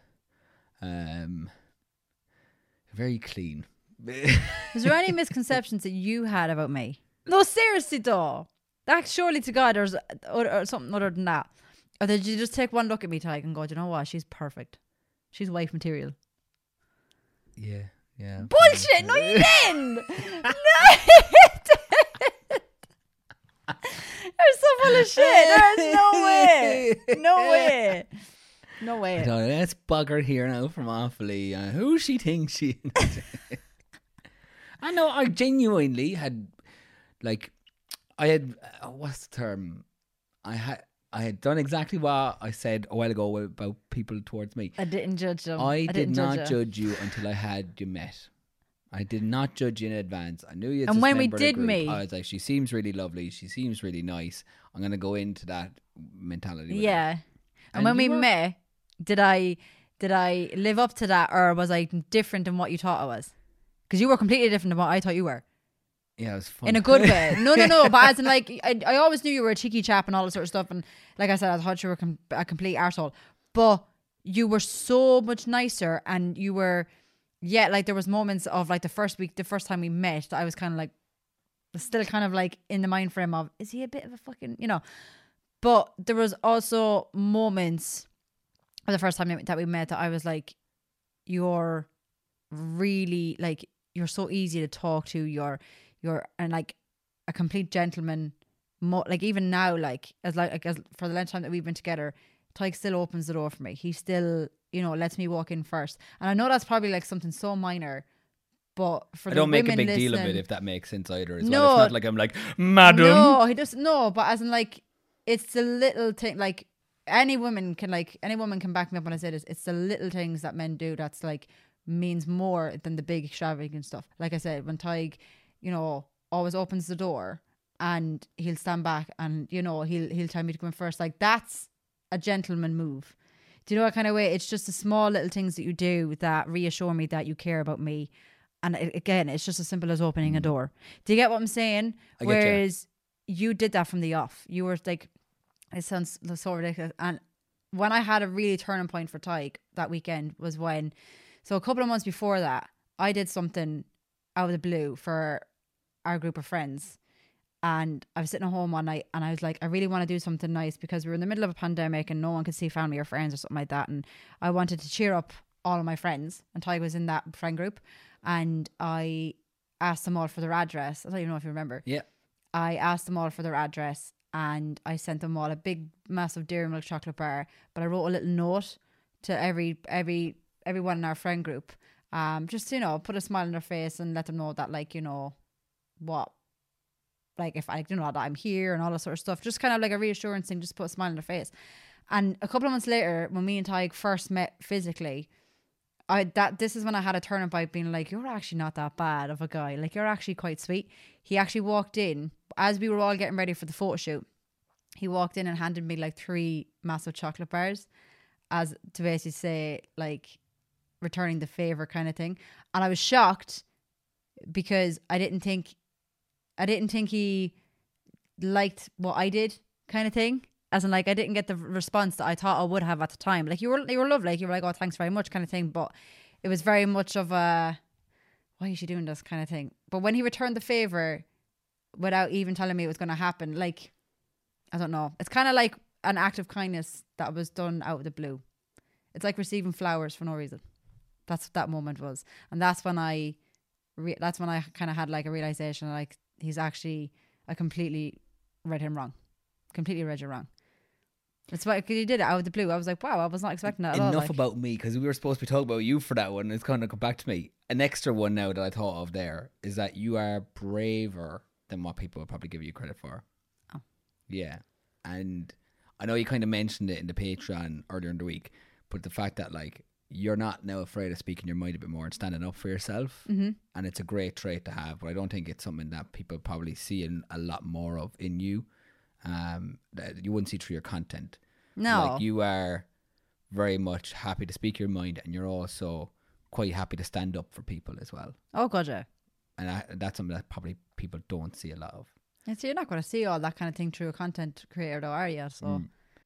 Very clean. Is there any misconceptions that you had about me? No, seriously though. That surely to God there's or something other than that. Or did you just take one look at me, Tyke, and go, do you know what? She's perfect. She's wife material. Yeah. Bullshit! No, you didn't! No, you didn't! You're so full of shit. There's no way. No way. No way. So let's bug her here now from awfully. Who she thinks she is. I know. I genuinely had, like, I had. What's the term? I had done exactly what I said a while ago about people towards me. I didn't judge them. I did didn't not you. judge you until I had you met. I did not judge you in advance. I knew you. And when we did meet, I was like, she seems really lovely. She seems really nice. I'm gonna go into that mentality. with her. yeah. And And when we you were- met, did I live up to that, or was I different than what you thought I was? Because you were completely different than what I thought you were. Yeah, it was fun. In a good way. No. But as in, like, I always knew you were a cheeky chap and all that sort of stuff. And like I said, I thought you were a complete arsehole. But you were so much nicer, and you were, yeah, like there was moments of like the first time we met, that I was kind of like, still kind of like in the mind frame of, is he a bit of a fucking, you know? But there was also moments of the first time that we met that I was like, you're really, like, you're so easy to talk to. You're and like a complete gentleman. Like even now, like as for the length of time that we've been together, Tyke still opens the door for me. He still, you know, lets me walk in first. And I know that's probably like something so minor, but for I the don't make a women big deal of it, listening- if that makes sense either. As No. well, it's not like I'm like, madam. No, he doesn't. No, but as in like, it's the little thing. Like any woman can back me up when I say this. It's the little things that men do that's like means more than the big extravagant stuff. Like I said, when Tyke, you know, always opens the door and he'll stand back and, you know, he'll tell me to come in first. Like that's a gentleman move. Do you know what kind of way? It's just the small little things that you do that reassure me that you care about me. And again, it's just as simple as opening a door. Do you get what I'm saying? I get Whereas you did that from the off. You were like, it sounds so ridiculous. And when I had a really turning point for Tyke that weekend was when, so a couple of months before that, I did something out of the blue for our group of friends. And I was sitting at home one night and I was like, I really want to do something nice because we were in the middle of a pandemic and no one could see family or friends or something like that. And I wanted to cheer up all of my friends. And Tyke was in that friend group. And I asked them all for their address. I don't even know if you remember. Yeah. I asked them all for their address and I sent them all a big, massive Dairy Milk chocolate bar. But I wrote a little note to everyone in our friend group. Just, you know, put a smile on their face and let them know that, like, you know, what, like, if I, you know, that I'm here and all that sort of stuff. Just kind of like a reassurance thing, just put a smile on their face. And a couple of months later, when me and Tyke first met physically, this is when I had a turning point being like, you're actually not that bad of a guy. Like, you're actually quite sweet. He actually walked in as we were all getting ready for the photo shoot. He walked in and handed me like 3 massive chocolate bars as to basically say, like, returning the favor kind of thing. And I was shocked because I didn't think he liked what I did kind of thing. As in, like, I didn't get the response that I thought I would have at the time. Like, you were lovely. Like, you were like, oh, thanks very much kind of thing. But it was very much of a, why is she doing this kind of thing? But when he returned the favor without even telling me it was going to happen, like, I don't know. It's kind of like an act of kindness that was done out of the blue. It's like receiving flowers for no reason. That's what that moment was. And that's when I kind of had like a realization, like, I completely read him wrong. Completely read you wrong. That's why, because you did it out of the blue. I was like, wow, I was not expecting that at all. Enough like. about me, because we were supposed to be talking about you for that one. It's kind of come back to me. An extra one now that I thought of there is that you are braver than what people would probably give you credit for. Oh. Yeah. And I know you kind of mentioned it in the Patreon earlier in the week, but the fact that, like, you're not now afraid of speaking your mind a bit more and standing up for yourself. Mm-hmm. And it's a great trait to have, but I don't think it's something that people probably see a lot more of in you. That you wouldn't see through your content. No. Like, you are very much happy to speak your mind, and you're also quite happy to stand up for people as well. Oh, God, yeah. And that's something that probably people don't see a lot of. And so you're not going to see all that kind of thing through a content creator, though, are you? So.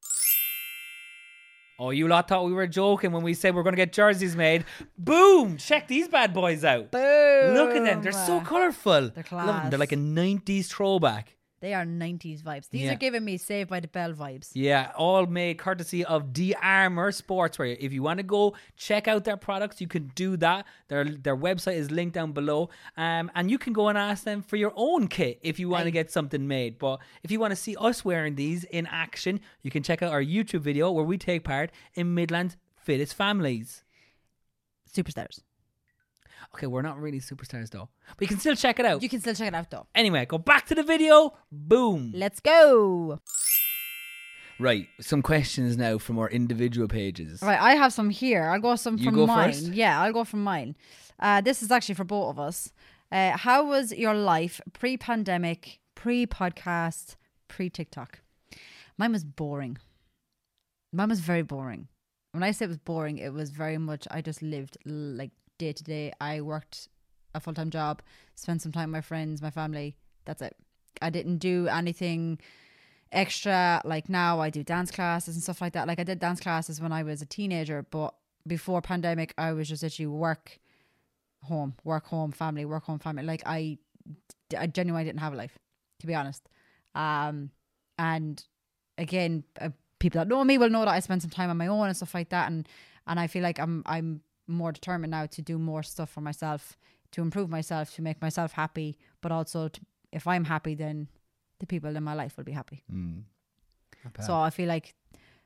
Oh, you lot thought we were joking when we said we're going to get jerseys made. Boom! Check these bad boys out. Boom! Look at them. They're so colourful. They're Love them. class. They're like a 90s throwback. They are 90s vibes. These Yeah. are giving me Saved by the Bell vibes. Yeah, all made courtesy of D-Armour Sportswear. If you want to go check out their products, you can do that. Their website is linked down below. And you can go and ask them for your own kit if you want to get something made. But if you want to see us wearing these in action, you can check out our YouTube video where we take part in Midland's Fittest Families. Superstars. Okay, we're not really superstars though. But you can still check it out. You can still check it out, though. Anyway, go back to the video. Boom. Let's go. Right, some questions now from our individual pages. Right, I have some here. I'll go some You from go mine. first? Yeah, I'll go from mine. This is actually for both of us. How was your life pre-pandemic, pre-podcast, pre-TikTok? Mine was boring. Mine was very boring. When I say it was boring, it was very much, I just lived like day to day. I worked a full-time job, spent some time with my friends, my family. That's it. I didn't do anything extra. Like now I do dance classes and stuff like that. Like I did dance classes when I was a teenager, but before pandemic I was just literally work home, family. Like I genuinely didn't have a life, to be honest. And again, people that know me will know that I spent some time on my own and stuff like that, and I feel like I'm more determined now to do more stuff for myself, to improve myself, to make myself happy, but also if I'm happy, then the people in my life will be happy. So I feel like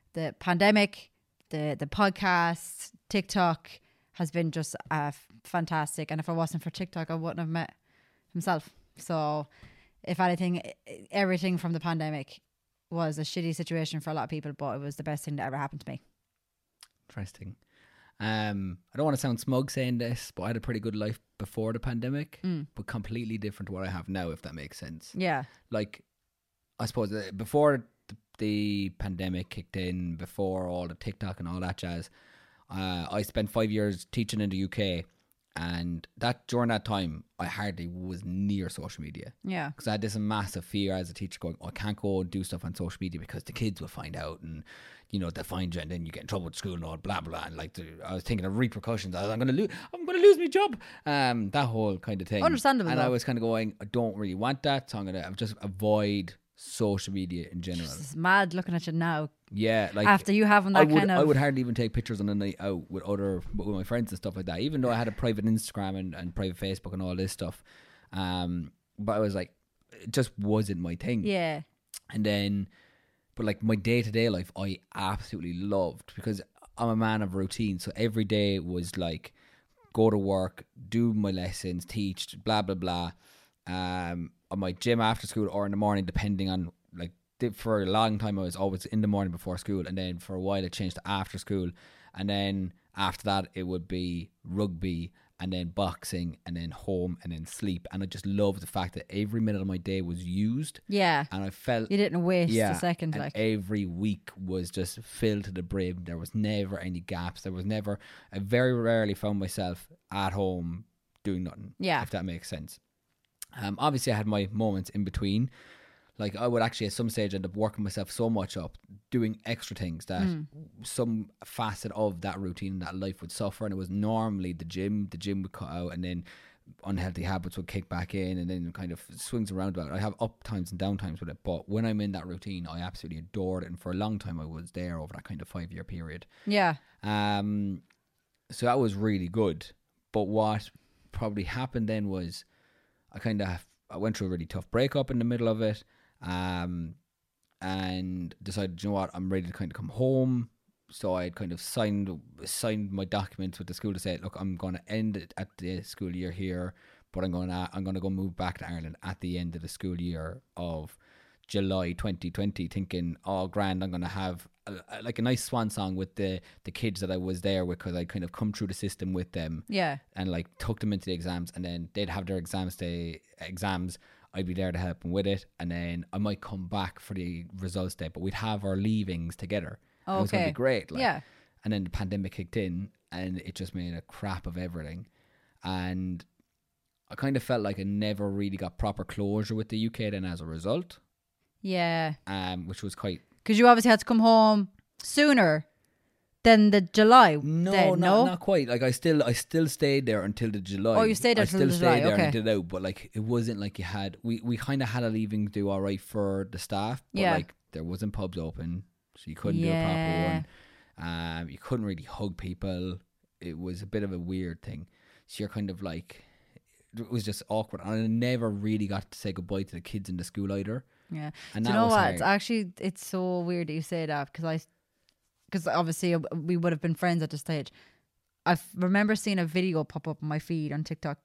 the pandemic, the podcast, TikTok has been just fantastic. And if it wasn't for TikTok, I wouldn't have met himself. So if anything, everything from the pandemic was a shitty situation for a lot of people, but it was the best thing that ever happened to me. Interesting. I don't want to sound smug saying this, but I had a pretty good life before the pandemic, but completely different to what I have now, if that makes sense. Yeah. Like, I suppose before the pandemic kicked in, before all the TikTok and all that jazz, I spent 5 years teaching in the UK, and during that time I hardly was near social media. Yeah. Because I had this massive fear as a teacher going, I can't go and do stuff on social media because the kids will find out, and they'll find you, and then you get in trouble with school and all blah blah. And like I was thinking of repercussions. I'm gonna lose my job. That whole kind of thing. Understandable. And though. I was kind of going, I don't really want that, so I'm gonna just avoid social media in general. It's mad looking at you now. Yeah, like after you having that I would hardly even take pictures on a night out with my friends and stuff like that. Even though I had a private Instagram and private Facebook and all this stuff, but I was like, it just wasn't my thing. Yeah. And then, but like my day-to-day life, I absolutely loved, because I'm a man of routine. So every day was like, go to work, do my lessons, teach, blah blah blah. I might gym after school or in the morning, depending on, like, for a long time I was always in the morning before school, and then for a while it changed to after school, and then after that it would be rugby, and then boxing, and then home, and then sleep. And I just loved the fact that every minute of my day was used. Yeah. And I felt you didn't waste a second. And every week was just filled to the brim. There was never any gaps. I very rarely found myself at home doing nothing. Yeah. If that makes sense. Obviously I had my moments in between. Like, I would actually at some stage end up working myself so much up, doing extra things, that some facet of that routine and that life would suffer. And it was normally the gym would cut out, and then unhealthy habits would kick back in, and then kind of swings around about it. I have up times and down times with it, but when I'm in that routine, I absolutely adored it. And for a long time I was there over that kind of 5 year period. Yeah. So that was really good. But what probably happened then was I went through a really tough breakup in the middle of it. And decided, you know what, I'm ready to kind of come home. So I had kind of signed my documents with the school to say, look, I'm going to end it at the school year here, but I'm going to go move back to Ireland at the end of the school year of July 2020, thinking, oh grand, I'm going to have a nice swan song with the kids that I was there with, because I'd kind of come through the system with them. Yeah. And like took them into the exams, and then they'd have their exams. I'd be there to help them with it, and then I might come back for the results day, but we'd have our leavings together. Okay. It was going to be great. Yeah. And then the pandemic kicked in, and it just made a crap of everything. And I kind of felt like I never really got proper closure with the UK then as a result. Yeah. Which was quite... Because you obviously had to come home sooner than the July. No, not quite. Like I still stayed there until the July. Oh, you stayed there until the July. I still stayed there okay. and did it out, but like it wasn't like you had. We kind of had a leaving do all right for the staff, but like there wasn't pubs open, so you couldn't do a proper one. You couldn't really hug people. It was a bit of a weird thing. So you're kind of like, it was just awkward, and I never really got to say goodbye to the kids in the school either. Yeah, and do you know what? Hard. It's so weird that you say that, because obviously we would have been friends at the stage. I remember seeing a video pop up on my feed on TikTok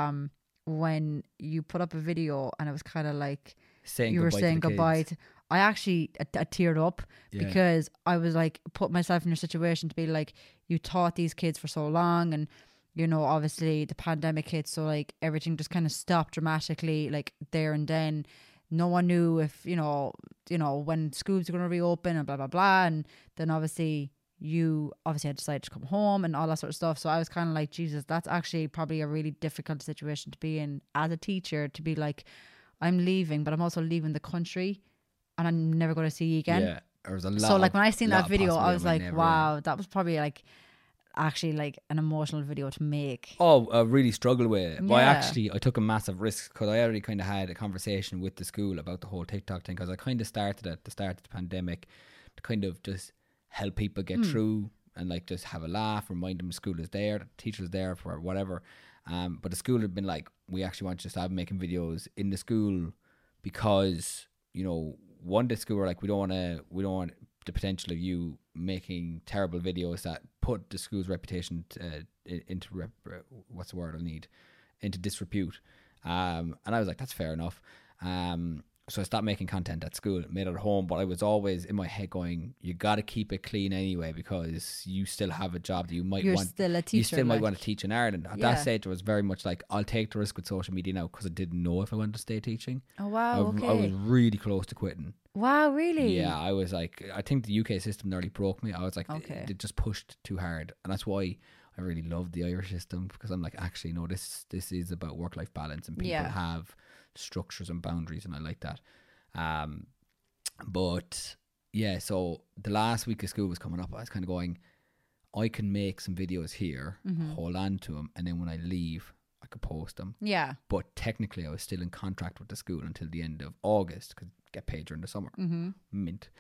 when you put up a video, and it was kind of like you were saying goodbye to. I actually I teared up because I was like, put myself in your situation to be like, you taught these kids for so long, and obviously the pandemic hit, so like everything just kind of stopped dramatically, like there and then. No one knew if, when schools were going to reopen and blah, blah, blah. And then obviously had decided to come home and all that sort of stuff. So I was kind of like, Jesus, that's actually probably a really difficult situation to be in as a teacher, to be like, I'm leaving, but I'm also leaving the country and I'm never going to see you again. Yeah, there was a lot. So like when I seen that video, I was like, wow, that was probably like actually like an emotional video to make. I really struggled with it. Well, I took a massive risk, because I already kind of had a conversation with the school about the whole TikTok thing, because I kind of started at the start of the pandemic to kind of just help people get through and like just have a laugh, remind them the school is there, the teacher's there for whatever. But the school had been like, we actually want you to start making videos in the school, because the school were like, we don't want the potential of you making terrible videos that put the school's reputation into what's the word I need, into disrepute. And I was like, that's fair enough. So I stopped making content at school, made it at home, but I was always in my head going, you got to keep it clean anyway, because you still have a job that you might want. Still a teacher. You still might want to teach in Ireland. At that stage, it was very much like, I'll take the risk with social media now, because I didn't know if I wanted to stay teaching. Oh, wow, I was really close to quitting. Wow, really? Yeah, I was like, I think the UK system nearly broke me. I was like, Okay. it just pushed too hard. And that's why I really love the Irish system, because I'm like, actually, no, this is about work-life balance, and people have structures and boundaries, and I like that. But yeah, so the last week of school was coming up. I was kind of going, I can make some videos here, hold on to them, and then when I leave, I could post them. Yeah. But technically, I was still in contract with the school until the end of August, because get paid during the summer. Mint.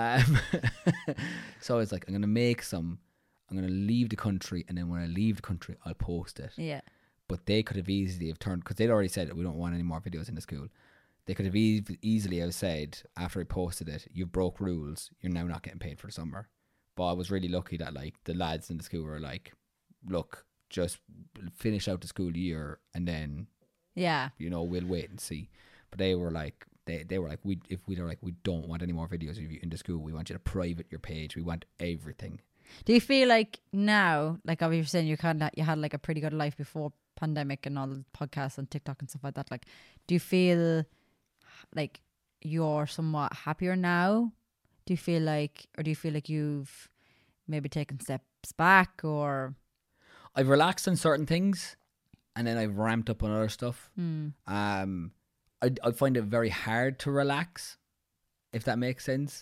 So I was like, I'm going to make some. I'm going to leave the country, and then when I leave the country, I'll post it. Yeah. But they could have easily have turned, because they'd already said that we don't want any more videos in the school. They could have easily have said, after I posted it, you've broke rules, you're now not getting paid for the summer. But I was really lucky that like the lads in the school were like, look, just finish out the school year, and then we'll wait and see. But they were like, they were like, we don't want any more videos of you in the school. We want you to private your page. We want everything. Do you feel like now, like obviously you're saying you had like a pretty good life before pandemic and all the podcasts and TikTok and stuff like that, like do you feel like you're somewhat happier now? Do you feel like you've maybe taken steps back, or I've relaxed on certain things and then I've ramped up on other stuff. I find it very hard to relax, if that makes sense.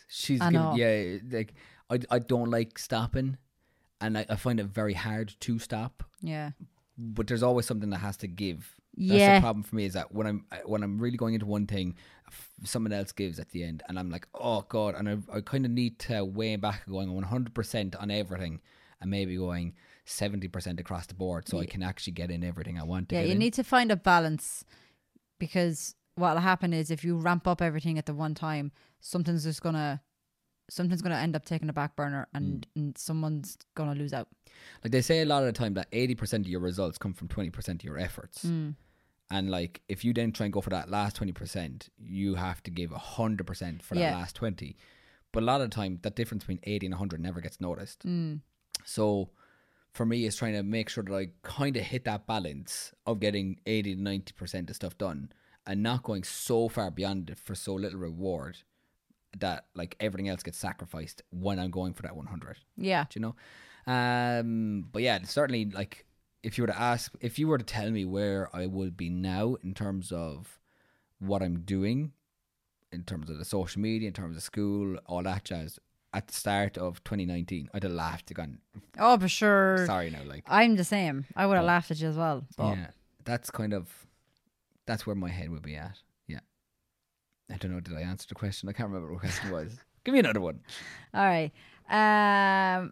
I don't like stopping, and I find it very hard to stop. Yeah. But there's always something that has to give. Yeah. That's the problem for me, is that when I'm really going into one thing, someone else gives at the end, and I'm like, oh God, and I kind of need to weigh back going 100% on everything, and maybe going 70% across the board, so I can actually get in everything I want to get in. Yeah, you need to find a balance, because what'll happen is if you ramp up everything at the one time, something's gonna end up taking a back burner, and someone's gonna lose out. Like they say a lot of the time that 80% of your results come from 20% of your efforts. And like if you then try and go for that last 20%, you have to give 100% for that last 20. But a lot of the time, that difference between 80 and 100 never gets noticed. So for me, it's trying to make sure that I kind of hit that balance of getting 80 to 90% of stuff done, and not going so far beyond it for so little reward that like everything else gets sacrificed when I'm going for that 100. Yeah. Do you know? But yeah, certainly, like if you were to tell me where I would be now in terms of what I'm doing, in terms of the social media, in terms of school, all that jazz, at the start of 2019, I'd have laughed and gone, oh, for sure. Sorry now, like. I'm the same. I would have laughed at you as well. But yeah, that's where my head would be at. Yeah. I don't know, did I answer the question? I can't remember what the question was. Give me another one. All right. I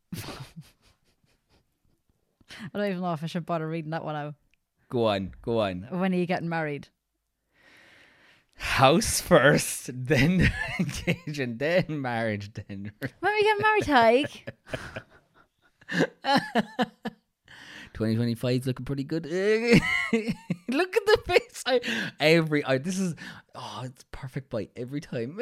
don't even know if I should bother reading that one out. Go on. When are you getting married? House first, then engagement, then marriage, then. When are we getting married, Tyke? 2025 is looking pretty good. Look at the face. It's perfect bite every time.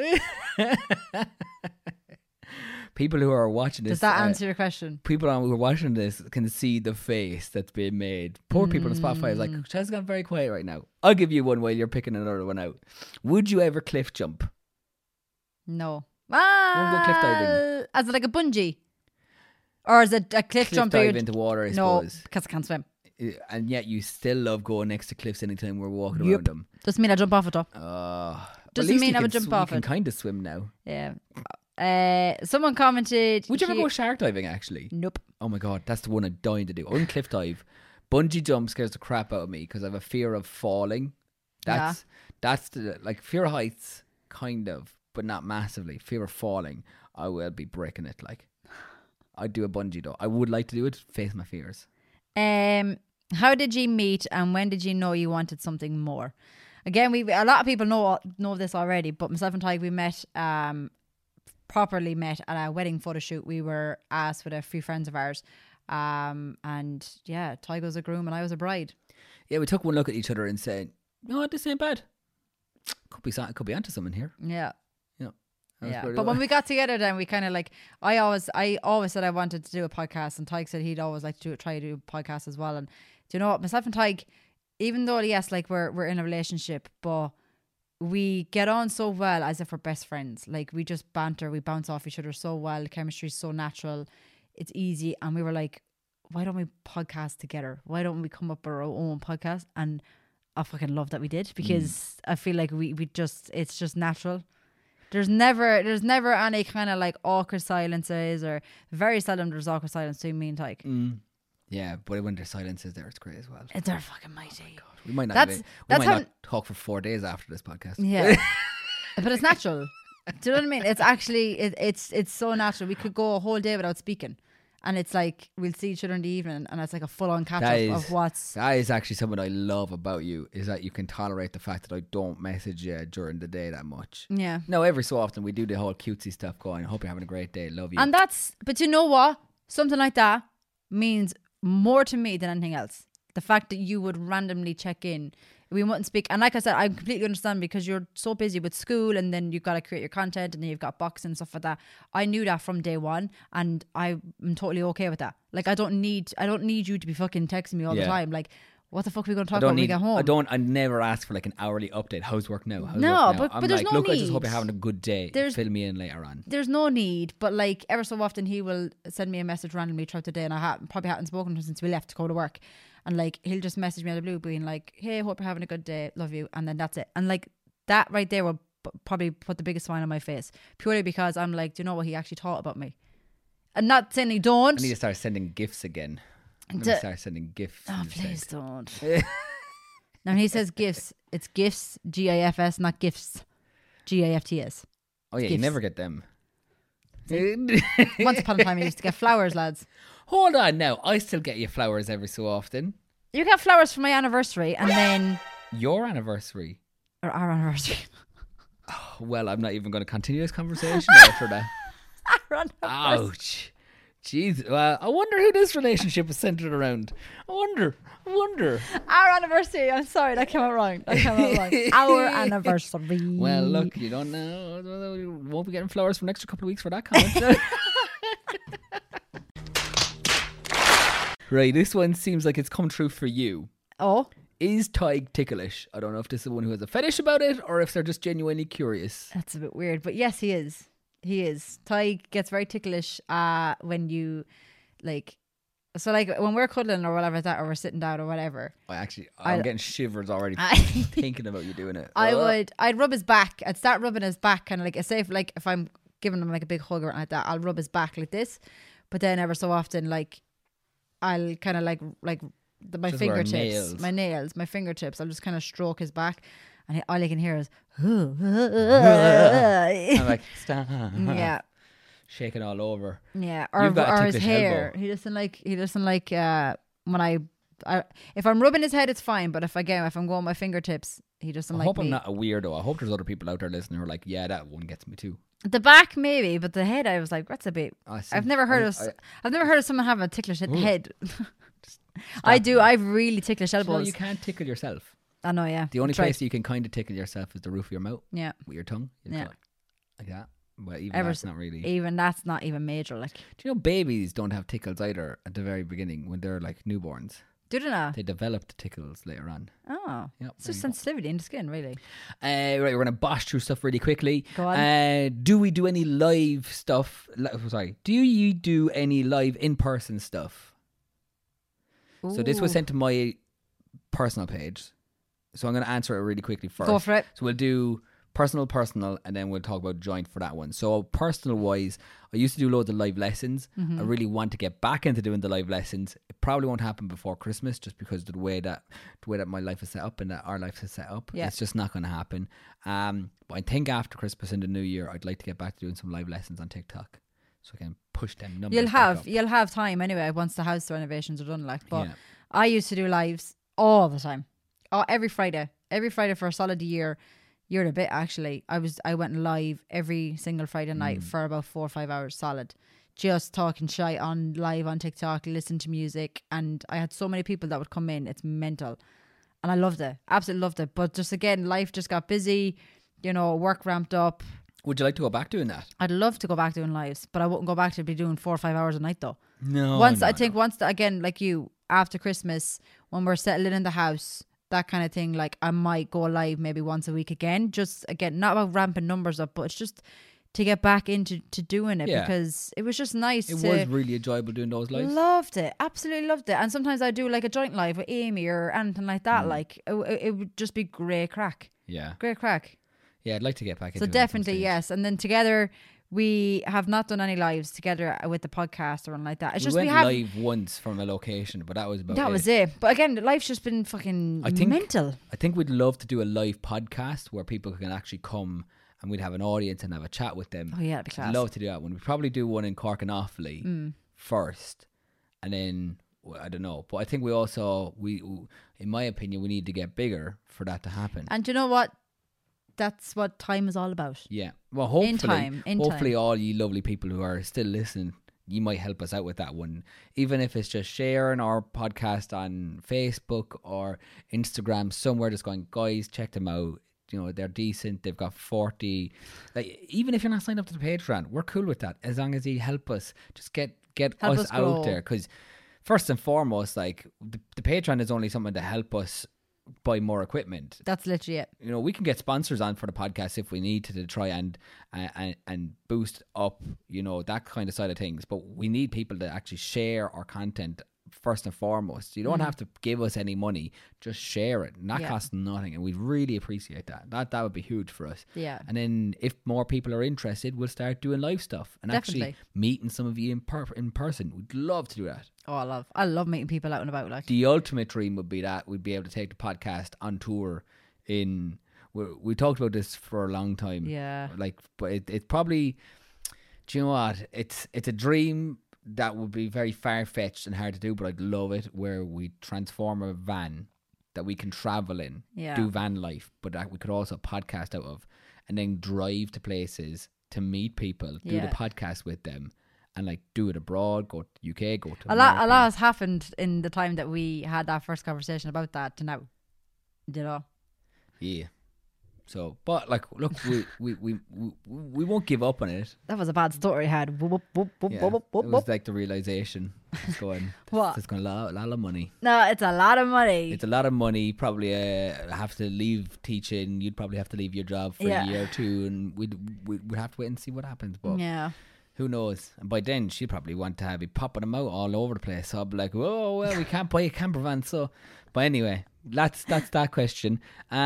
People who are watching this. Does that answer your question? People who are watching this can see the face that's being made. Poor people on Spotify is like, Chaz gone very quiet right now. I'll give you one while you're picking another one out. Would you ever cliff jump? No. Won't go cliff diving. As like a bungee? Or is it a cliff jump? Dive into water, I suppose. No, because I can't swim. And yet you still love going next to cliffs anytime we're walking around them. Doesn't mean I jump off it though. Doesn't mean I would jump off it. You can kind of swim now. Yeah. Someone commented. Would you ever go shark diving actually? Nope. Oh my God, that's the one I'm dying to do. I wouldn't cliff dive. Bungee jump scares the crap out of me because I have a fear of falling. That's the, like, fear of heights, kind of, but not massively. Fear of falling, I will be breaking it. Like, I'd do a bungee though. I would like to do it. Face my fears. How did you meet, and when did you know you wanted something more? Again, a lot of people know this already, but myself and Tyke, we met properly met at a wedding photo shoot. We were asked with a few friends of ours. And yeah, Ty was a groom and I was a bride. Yeah, we took one look at each other and said, "No, this ain't bad. Could be onto something here." Yeah. Yeah. But when we got together, then we kind of like, I always said I wanted to do a podcast, and Tyke said he'd always like to try to do a podcast as well. And do you know what, myself and Tyke, even though yes, like we're in a relationship, but we get on so well as if we're best friends. Like we just banter, we bounce off each other so well. The chemistry is so natural, it's easy. And we were like, why don't we podcast together? Why don't we come up with our own podcast? And I fucking love that we did, because I feel like we just, it's just natural. There's never any kind of like awkward silences, or very seldom there's awkward silence between me and Tyke. Yeah, but when there's silences there, it's great as well. They're fucking mighty. God, we might not talk for 4 days after this podcast. Yeah, but it's natural. Do you know what I mean? It's actually it's so natural. We could go a whole day without speaking, and it's like we'll see each other in the evening, and it's like a full on catch up of what's. That is actually something I love about you, is that you can tolerate the fact that I don't message you during the day that much. Yeah. No, every so often we do the whole cutesy stuff going. I hope you're having a great day. Love you. And but you know what? Something like that means more to me than anything else. The fact that you would randomly check in. We wouldn't speak. And like I said, I completely understand, because you're so busy with school, and then you've got to create your content, and then you've got boxing and stuff like that. I knew that from day one, and I'm totally okay with that. Like I don't need you to be fucking texting me all the time. Like, what the fuck are we going to talk about when we get home? I never ask for like an hourly update. How's work now? But there's no need. I just hope you're having a good day. Fill me in later on. There's no need, but like ever so often he will send me a message randomly throughout the day, and I probably haven't spoken to him since we left to go to work. And like he'll just message me out of the blue being like, "Hey, hope you're having a good day, love you," and then that's it. And like that right there will probably put the biggest smile on my face, purely because I'm like, do you know what, he actually thought about me. And not saying he don't. I need to start sending gifts again. Start sending gifts. Oh, please don't. Now when he says gifts, it's gifts, GIFS, not gifts, GIFTS. Oh yeah, gifts. You never get them. Once upon a time I used to get flowers, lads. Hold on now, I still get you flowers every so often. You got flowers for my anniversary, and then your anniversary, or our anniversary. Oh, well, I'm not even going to continue this conversation after that. Our anniversary. Ouch. Jeez. Well, I wonder who this relationship is centered around. I wonder. Our anniversary. I'm sorry, that came out wrong. Our anniversary. Well, look, you don't know. You won't be getting flowers for an extra couple of weeks for that comment. Right, this one seems like it's come true for you. Oh? Is Ty ticklish? I don't know if this is the one who has a fetish about it, or if they're just genuinely curious. That's a bit weird, but yes, he is. He is. Ty gets very ticklish when you, like, so like when we're cuddling or whatever that, or we're sitting down or whatever. I'm getting shivers already thinking about you doing it. I'd rub his back. I'd start rubbing his back, kind of like, say if I'm giving him like a big hug or like that, I'll rub his back like this. But then ever so often, like, I'll kind of like my just fingertips, my fingertips. I'll just kind of stroke his back, and all I can hear is, I'm like, stop. Yeah, shaking all over. Yeah, or his hair. Elbow. He doesn't like when I if I'm rubbing his head, it's fine. But if I'm going with my fingertips, he doesn't like me. I hope I'm not a weirdo. I hope there's other people out there listening who are like, yeah, that one gets me too. The back maybe, but the head, I was like, that's a bit. I've never heard of someone having a ticklish head. I do. I've really ticklish elbows. You can't tickle yourself. I know, yeah. The only place that you can kind of tickle yourself is the roof of your mouth. Yeah. With your tongue. Yeah. Like that. But even that's not really. Even that's not even major. Like. Do you know babies don't have tickles either at the very beginning when they're like newborns? Do they not? They develop the tickles later on. Oh. Yep, it's just sensitivity in the skin, really. Right, we're going to bash through stuff really quickly. Go on. Do we do any live stuff? Do you do any live in-person stuff? Ooh. So this was sent to my personal page. So I'm going to answer it really quickly first. Go for it. So we'll do personal, and then we'll talk about joint for that one. So personal wise, I used to do loads of live lessons. I really want to get back into doing the live lessons. It probably won't happen before Christmas, just because of the way that my life is set up and that our life is set up. Yeah. It's just not going to happen. But I think after Christmas and the New Year, I'd like to get back to doing some live lessons on TikTok, so I can push them numbers. You'll have time anyway once the house renovations are done. But I used to do lives all the time. Every Friday for a solid year. You're a bit actually. I went live every single Friday night for about 4 or 5 hours solid. Just talking shite on live on TikTok, listen to music, and I had so many people that would come in. It's mental, and I loved it, absolutely loved it. But just again, life just got busy, you know, work ramped up. Would you like to go back doing that? I'd love to go back doing lives, but I wouldn't go back to be doing 4 or 5 hours a night though. No. Again, like you, after Christmas, when we're settling in the house, that kind of thing, like I might go live maybe once a week again. Just again, not about ramping numbers up, but it's just to get back into doing it because it was just nice. It was really enjoyable doing those lives. Loved it, absolutely loved it. And sometimes I do like a joint live with Amy or anything like that. Like it would just be great crack. Yeah, great crack. Yeah, I'd like to get back into it. So definitely yes. And then together we have not done any lives together with the podcast or anything like that. It's just we went live once from a location, but that was about that was it. But again, life's just been fucking mental. I think we'd love to do a live podcast where people can actually come and we'd have an audience and have a chat with them. Oh yeah, that'd be class. I'd love to do that one. We'd probably do one in Cork and Offaly first, and then I don't know. But I think we also in my opinion, we need to get bigger for that to happen. And do you know what? That's what time is all about. Yeah. Well, hopefully, hopefully all you lovely people who are still listening, you might help us out with that one. Even if it's just sharing our podcast on Facebook or Instagram somewhere, just going, guys, check them out. You know, they're decent. They've got 40. Like, even if you're not signed up to the Patreon, we're cool with that. As long as you help us, just get us out there. Because first and foremost, like the Patreon is only something to help us buy more equipment. That's literally it. You know, we can get sponsors on for the podcast if we need to try and boost up, you know, that kind of side of things. But we need people to actually share our content first and foremost. You don't have to give us any money, just share it, and that costs nothing, and we really appreciate that would be huge for us. And then if more people are interested, we'll start doing live stuff and actually meeting some of you in person. We'd love to do that. I love meeting people out and about. Like, the ultimate dream would be that we'd be able to take the podcast on tour we talked about this for a long time, but it's probably, do you know what, it's a dream that would be very far-fetched and hard to do, but I'd love it, where we transform a van that we can travel in, do van life, but that we could also podcast out of, and then drive to places to meet people, do the podcast with them, and like do it abroad, go to UK, go to a lot has happened in the time that we had that first conversation about that to now, you know. Yeah. So, but like, look, we won't give up on it. That was a bad story I had. Whoop, whoop, whoop, it was like the realization. It's going, what? It's going a lot of money. No, it's a lot of money. It's a lot of money. Probably have to leave teaching. You'd probably have to leave your job for a year or two, and we'd have to wait and see what happens. But who knows? And by then, she'd probably want to be popping them out all over the place. So I'd be like, oh, well, we can't buy a camper van. So, but anyway, that's that question.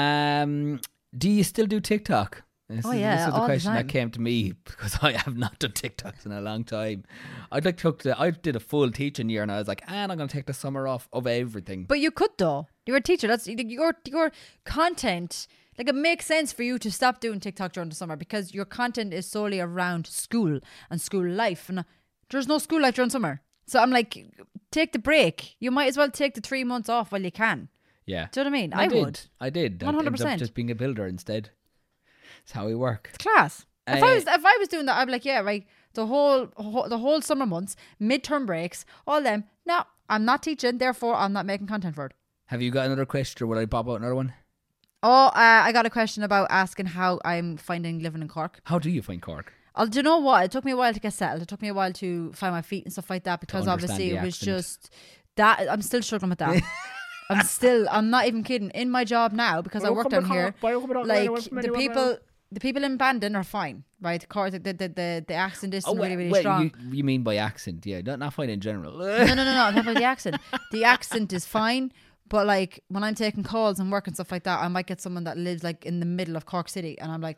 Do you still do TikTok? This is the question that came to me because I have not done TikToks in a long time. I did a full teaching year and I was like, I'm going to take the summer off of everything. But you could though. You're a teacher. That's your content. Like, it makes sense for you to stop doing TikTok during the summer because your content is solely around school and school life, and there's no school life during summer. So I'm like, take the break. You might as well take the 3 months off while you can. Yeah. Do you know what I mean? I did. 100%. I ended up just being a builder instead. That's how we work. It's class. If I was doing that, I'd be like, yeah, right. The whole summer months, midterm breaks, all them. No, I'm not teaching. Therefore, I'm not making content for it. Have you got another question, or will I pop out another one? Oh, I got a question about asking how I'm finding living in Cork. How do you find Cork? Do you know what? It took me a while to get settled. It took me a while to find my feet and stuff like that because obviously it was just that. I'm still struggling with that. I'm not even kidding. In my job now, because I work down here, like the people in Bandon are fine, right? The accent is really, really strong. You mean by accent? Yeah, not fine in general. No. I'm talking about the accent. The accent is fine, but like when I'm taking calls and work and stuff like that, I might get someone that lives like in the middle of Cork City, and I'm like,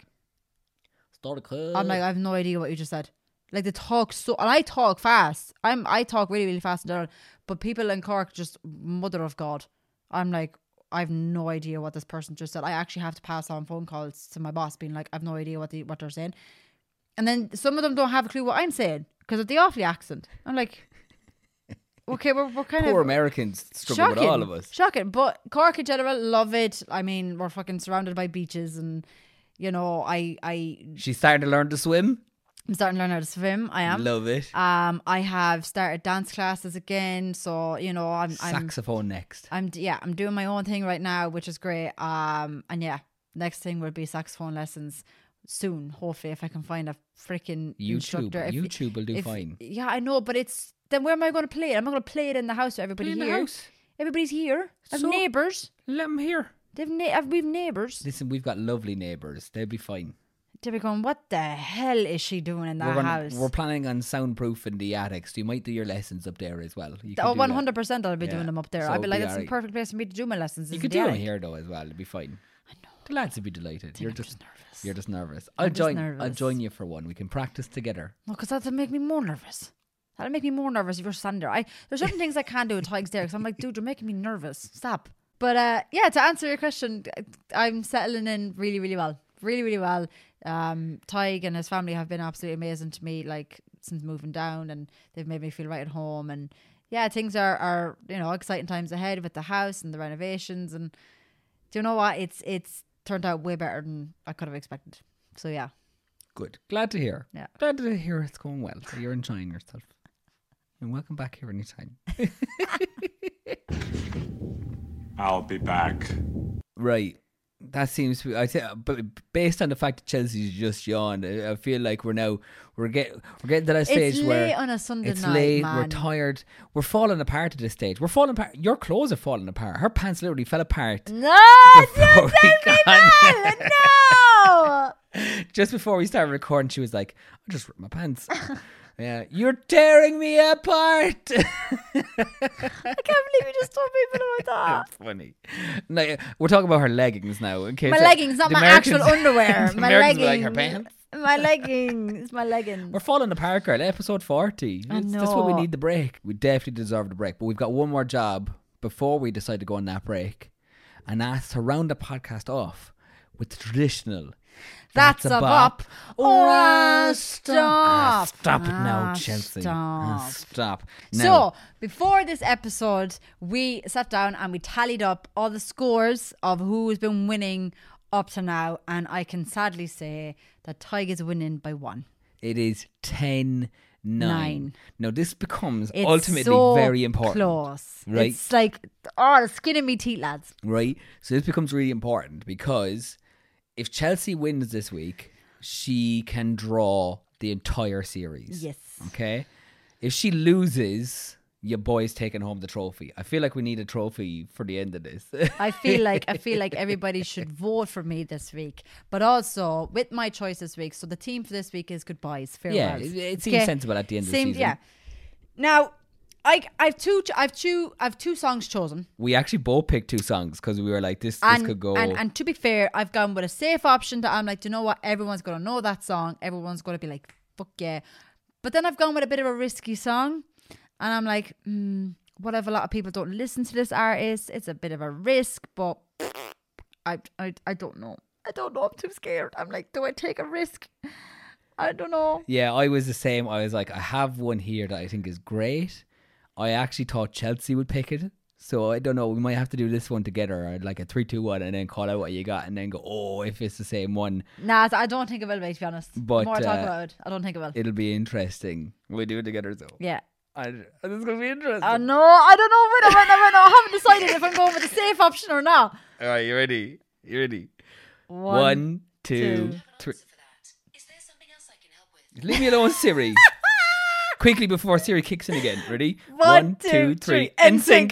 I have no idea what you just said. Like, they talk and I talk fast. I talk really, really fast in general, but people in Cork just mother of God. I'm like, I have no idea what this person just said. I actually have to pass on phone calls to my boss being like, I have no idea what they're saying. And then some of them don't have a clue what I'm saying because of the Offaly accent. I'm like, okay, we're kind of... Poor Americans struggle with all of us. Shocking. But Cork in general, love it. I mean, we're fucking surrounded by beaches and You know, She's starting to learn to swim. I'm starting to learn how to swim. I am. Love it. I have started dance classes again. So, you know, I'm saxophone next. I'm doing my own thing right now, which is great. And yeah, next thing will be saxophone lessons soon. Hopefully, if I can find a freaking instructor. YouTube will do fine. Yeah, I know, but then where am I going to play it? I'm not going to play it in the house with everybody here. In the house. Everybody's here. I have neighbours. Let them hear. We've neighbours. Listen, we've got lovely neighbours. They'll be fine. They'll be going, what the hell is she doing in that house? We're planning on soundproofing the attic, so you might do your lessons up there as well. 100% I'll be doing them up there. So I'll be like, it's the perfect place for me to do my lessons. You could do them here though as well. It'll be fine. I know. The lads will be delighted. You're just nervous. You're just nervous. I'll join you for one. We can practice together. No, because that'll make me more nervous. That'll make me more nervous if you're Sander. There's certain things I can't do in Tig's there because I'm like, dude, you're making me nervous. Stop. But yeah, to answer your question, I'm settling in really, really well. Really, really well. Tig and his family have been absolutely amazing to me, like since moving down, and they've made me feel right at home. And yeah, things are exciting times ahead with the house and the renovations. And do you know what? It's turned out way better than I could have expected. So yeah. Good. Glad to hear. Yeah. Glad to hear it's going well. That you're enjoying yourself. And welcome back here anytime. I'll be back. Right. That seems to be, I say, but based on the fact that Chelsea's just yawned, I feel like we're getting to that stage where it's late on a Sunday it's night, late, man. we're tired, we're falling apart at this stage. We're falling apart. Your clothes are falling apart. Her pants literally fell apart. No, don't tell me that. No. Just before we started recording, she was like, "I just ripped my pants." Yeah, you're tearing me apart. I can't believe you just told people about that. That's funny. No, we're talking about her leggings now. In case my leggings, not my actual underwear. My leggings. Like her pants. My leggings. My leggings. We're falling apart, girl. Episode 40. I know. That's what we need the break. We definitely deserve the break. But we've got one more job before we decide to go on that break. And that's to round the podcast off with the traditional... That's a bop. Or stop. Stop it now, Chelsea. Stop. Now. So, before this episode, we sat down and we tallied up all the scores of who's been winning up to now. And I can sadly say that Tig is winning by 1. It is 10-9. Now, this becomes it's ultimately so very important. Close. Right? It's like, the skin of me teeth, lads. Right? So, this becomes really important because... if Chelsea wins this week, she can draw the entire series. Yes. Okay? If she loses, your boy's taking home the trophy. I feel like we need a trophy for the end of this. I feel like everybody should vote for me this week. But also, with my choice this week, so the team for this week is goodbyes, farewells. Yeah, it seems sensible at the end of the season. Yeah. Now, I've two songs chosen. We actually both picked 2 songs because we were like, this could go. And to be fair, I've gone with a safe option that I'm like, do you know what? Everyone's going to know that song. Everyone's going to be like, fuck yeah. But then I've gone with a bit of a risky song. And I'm like, what if a lot of people don't listen to this artist? It's a bit of a risk, but I don't know. I don't know. I'm too scared. I'm like, do I take a risk? I don't know. Yeah, I was the same. I was like, I have one here that I think is great. I actually thought Chelsea would pick it. So I don't know. We might have to do this one together, like a 3-2-1, and then call out what you got, and then go, oh, if it's the same one. Nah, I don't think it will be, to be honest. But, the more I talk about it, I don't think it will. It'll be interesting. We'll do it together, though. Yeah. This is going to be interesting. No, I don't know. I haven't decided if I'm going with the safe option or not. All right, you ready? 1, 2, 3. Is there something else I can help with? Leave me alone, Siri. Quickly before Siri kicks in again. Ready? 1, 2, 3. NSYNC.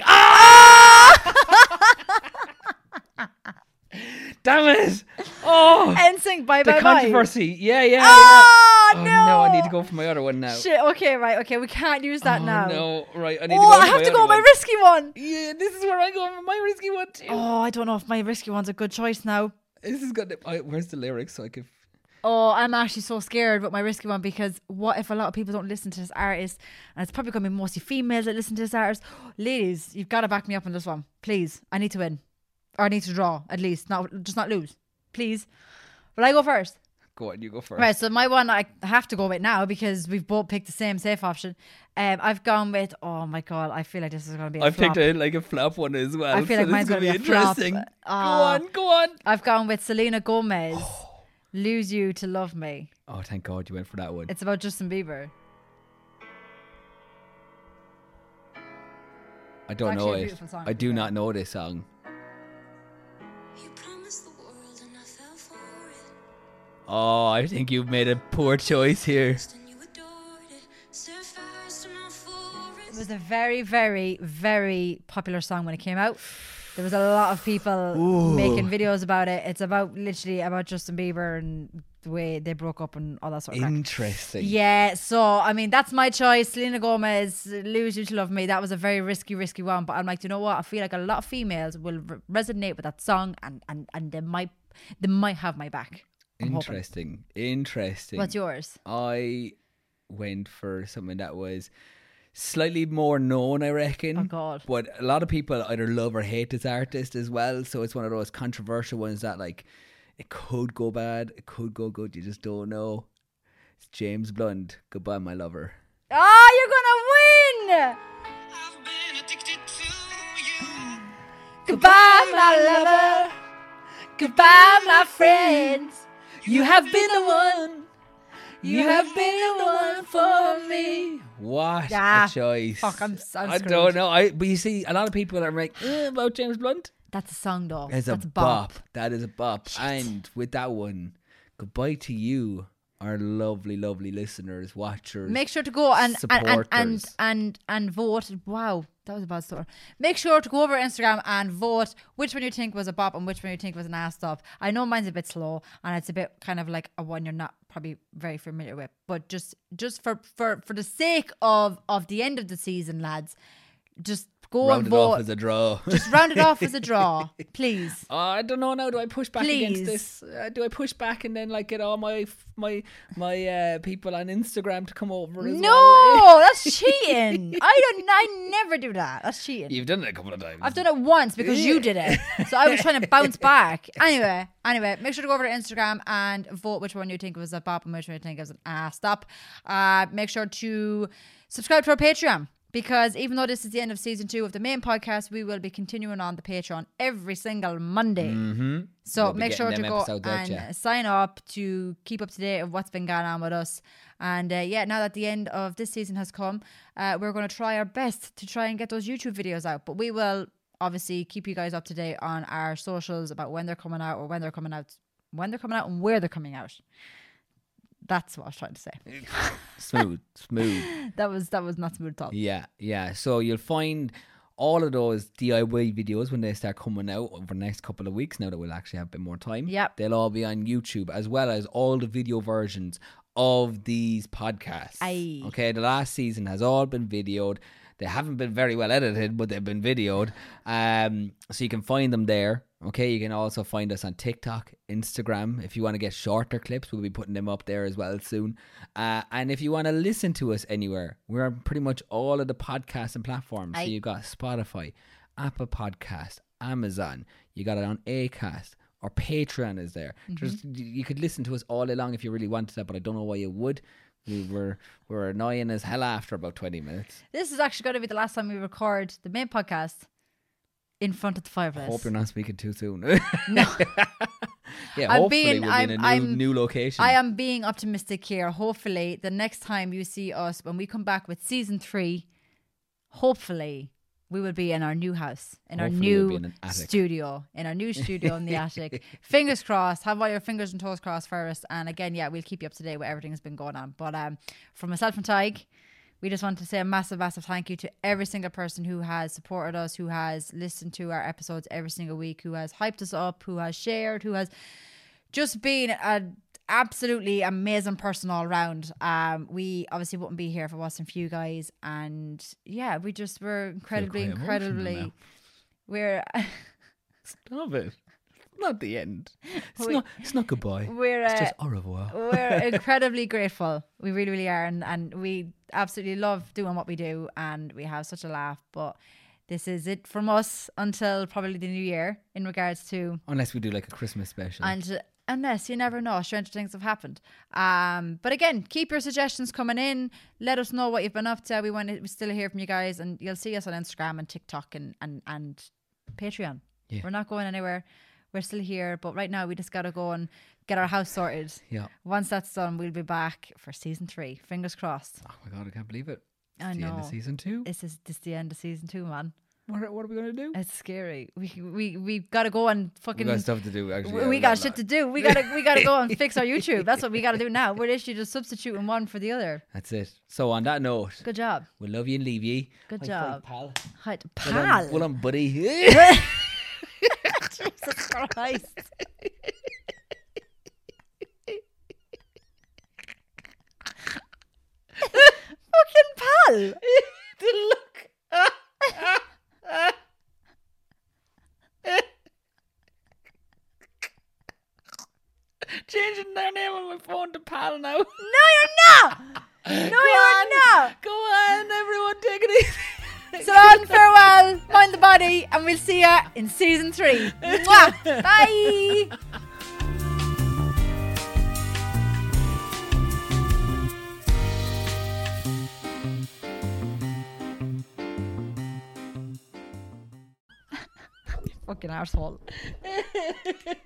Damn it. Oh. NSYNC, bye. The controversy. Yeah. Oh, no. No, I need to go for my other one now. Shit, okay. We can't use that now. No, right. I need to go for I have to go with my one. risky one. Yeah, this is where I go with my risky one too. Oh, I don't know if my risky one's a good choice now. This is good. Where's the lyrics so I can... Oh, I'm actually so scared with my risky one because what if a lot of people don't listen to this artist, and it's probably going to be mostly females that listen to this artist. Ladies, you've got to back me up on this one. Please. I need to win. Or I need to draw, at least. Not lose. Please. Will I go first? Go on, you go first. Right, so my one I have to go with now because we've both picked the same safe option. I've gone with, oh my God, I feel like this is going to be a flop. I've picked like a flop one as well. I feel like mine's going to be a flop. Go on. I've gone with Selena Gomez. Lose You to Love Me. Oh, thank God you went for that one. It's about Justin Bieber. I don't actually know a it. beautiful song, I do yeah. not know this song. You promised the world and I fell for it. Oh, I think you've made a poor choice here. And you adored it. Set fires to my It forest. was a very, very, very popular song when it came out. There was a lot of people making videos about it. It's about literally about Justin Bieber and the way they broke up and all that sort of crap. Interesting. Yeah, so I mean that's my choice. Selena Gomez, Lose You to Love Me. That was a very risky one, but I'm like, you know what? I feel like a lot of females will resonate with that song, and they might have my back. I'm hoping. Interesting. What's yours? I went for something that was slightly more known, I reckon. Oh, God. But a lot of people either love or hate this artist as well. So it's one of those controversial ones that, like, it could go bad, it could go good. You just don't know. It's James Blunt. Goodbye, my lover. Oh, you're gonna win! I've been addicted to you. Goodbye, my lover. Goodbye, my friends. You have been the one. You have been the one for me. What Yeah. a choice. Fuck, I'm I screwed. don't know. But you see, a lot of people are like, about James Blunt. That's a song, though. It's That's a bop. That is a bop. And with that one, goodbye to you, our lovely, lovely listeners, watchers. Make sure to go and vote. Wow, that was a bad story. Make sure to go over Instagram and vote which one you think was a bop and which one you think was an ass stop. I know mine's a bit slow and it's a bit kind of like a one you're not probably very familiar with, but just for the sake of the end of the season, lads, just go round and it vote. off as a draw. Just round it off as a draw, please. I don't know now. Do I push back Please. against this? Do I push back and then like get all my people on Instagram to come over as well? No, that's cheating. I never do that. That's cheating. You've done it a couple of times. I've done it once because you did it. So I was trying to bounce back. Anyway, make sure to go over to Instagram and vote which one you think was a bop and which one you think was an ass stop. Make sure to subscribe to our Patreon, because even though this is the end of season 2 of the main podcast, we will be continuing on the Patreon every single Monday. Mm-hmm. So We'll be make sure getting to them go episodes out, and yeah. sign up to keep up to date of what's been going on with us. And now that the end of this season has come, we're going to try our best to try and get those YouTube videos out. But we will obviously keep you guys up to date on our socials about when they're coming out, or when they're coming out and where they're coming out. That's what I was trying to say. Smooth. That was not smooth at all. Yeah. So you'll find all of those DIY videos when they start coming out over the next couple of weeks, now that we'll actually have a bit more time. Yep. They'll all be on YouTube, as well as all the video versions of these podcasts. Aye. Okay, the last season has all been videoed. They haven't been very well edited, but they've been videoed. So you can find them there. Okay, you can also find us on TikTok, Instagram. If you want to get shorter clips, we'll be putting them up there as well soon. And if you want to listen to us anywhere, we're on pretty much all of the podcasting platforms. Aye. So you've got Spotify, Apple Podcast, Amazon. You got it on Acast. Or Patreon is there. Just, you could listen to us all day long if you really wanted that, but I don't know why you would. We're annoying as hell after about 20 minutes. This is actually going to be the last time we record the main podcast in front of the I fireplace. hope you're not speaking too soon. No. Yeah, I'm hopefully being- we'll be in a new location. I am being optimistic here. Hopefully, the next time you see us, when we come back with season 3, hopefully we will be in our new house, in our Hopefully we'll be new in an attic. studio, in the attic. Fingers crossed. Have all your fingers and toes crossed for us. And again, we'll keep you up to date with everything that's been going on. But from myself and Tig, we just want to say a massive, massive thank you to every single person who has supported us, who has listened to our episodes every single week, who has hyped us up, who has shared, who has just been an absolutely amazing person all around. We obviously wouldn't be here if it wasn't for you guys. And we're incredibly, quite emotional now. we're Stop it. Not the end. It's not goodbye. It's just au revoir. we're incredibly grateful. We really, really are. And we absolutely love doing what we do. And we have such a laugh. But this is it from us until probably the new year in regards to... Unless we do like a Christmas special. And unless, you never know, stranger things have happened. But again, keep your suggestions coming in. Let us know what you've been up to. We still hear from you guys. And you'll see us on Instagram and TikTok and Patreon. Yeah. We're not going anywhere. We're still here, but right now we just gotta go and get our house sorted. Yeah. Once that's done, we'll be back for season 3. Fingers crossed. Oh my god, I can't believe it. I It's the end know. of season 2. This is the end of season 2, man. What are we gonna do? It's scary. We gotta go and fucking. We got stuff to do. Actually, We got shit to do. We gotta go and fix our YouTube. That's what we gotta do now. We're literally just substituting one for the other. That's it. So on that note, Good job. we love you and leave you. Good High job. five, pal. Hi, Well pal. done, well done, buddy. Jesus Christ. Fucking pal. The look. Changing their name on my phone to pal now. No, you're not. No, you're not. Go on, everyone, take it easy. So long, farewell, mind the body, and we'll see ya in season 3. Mwah. Bye. Fucking arsehole.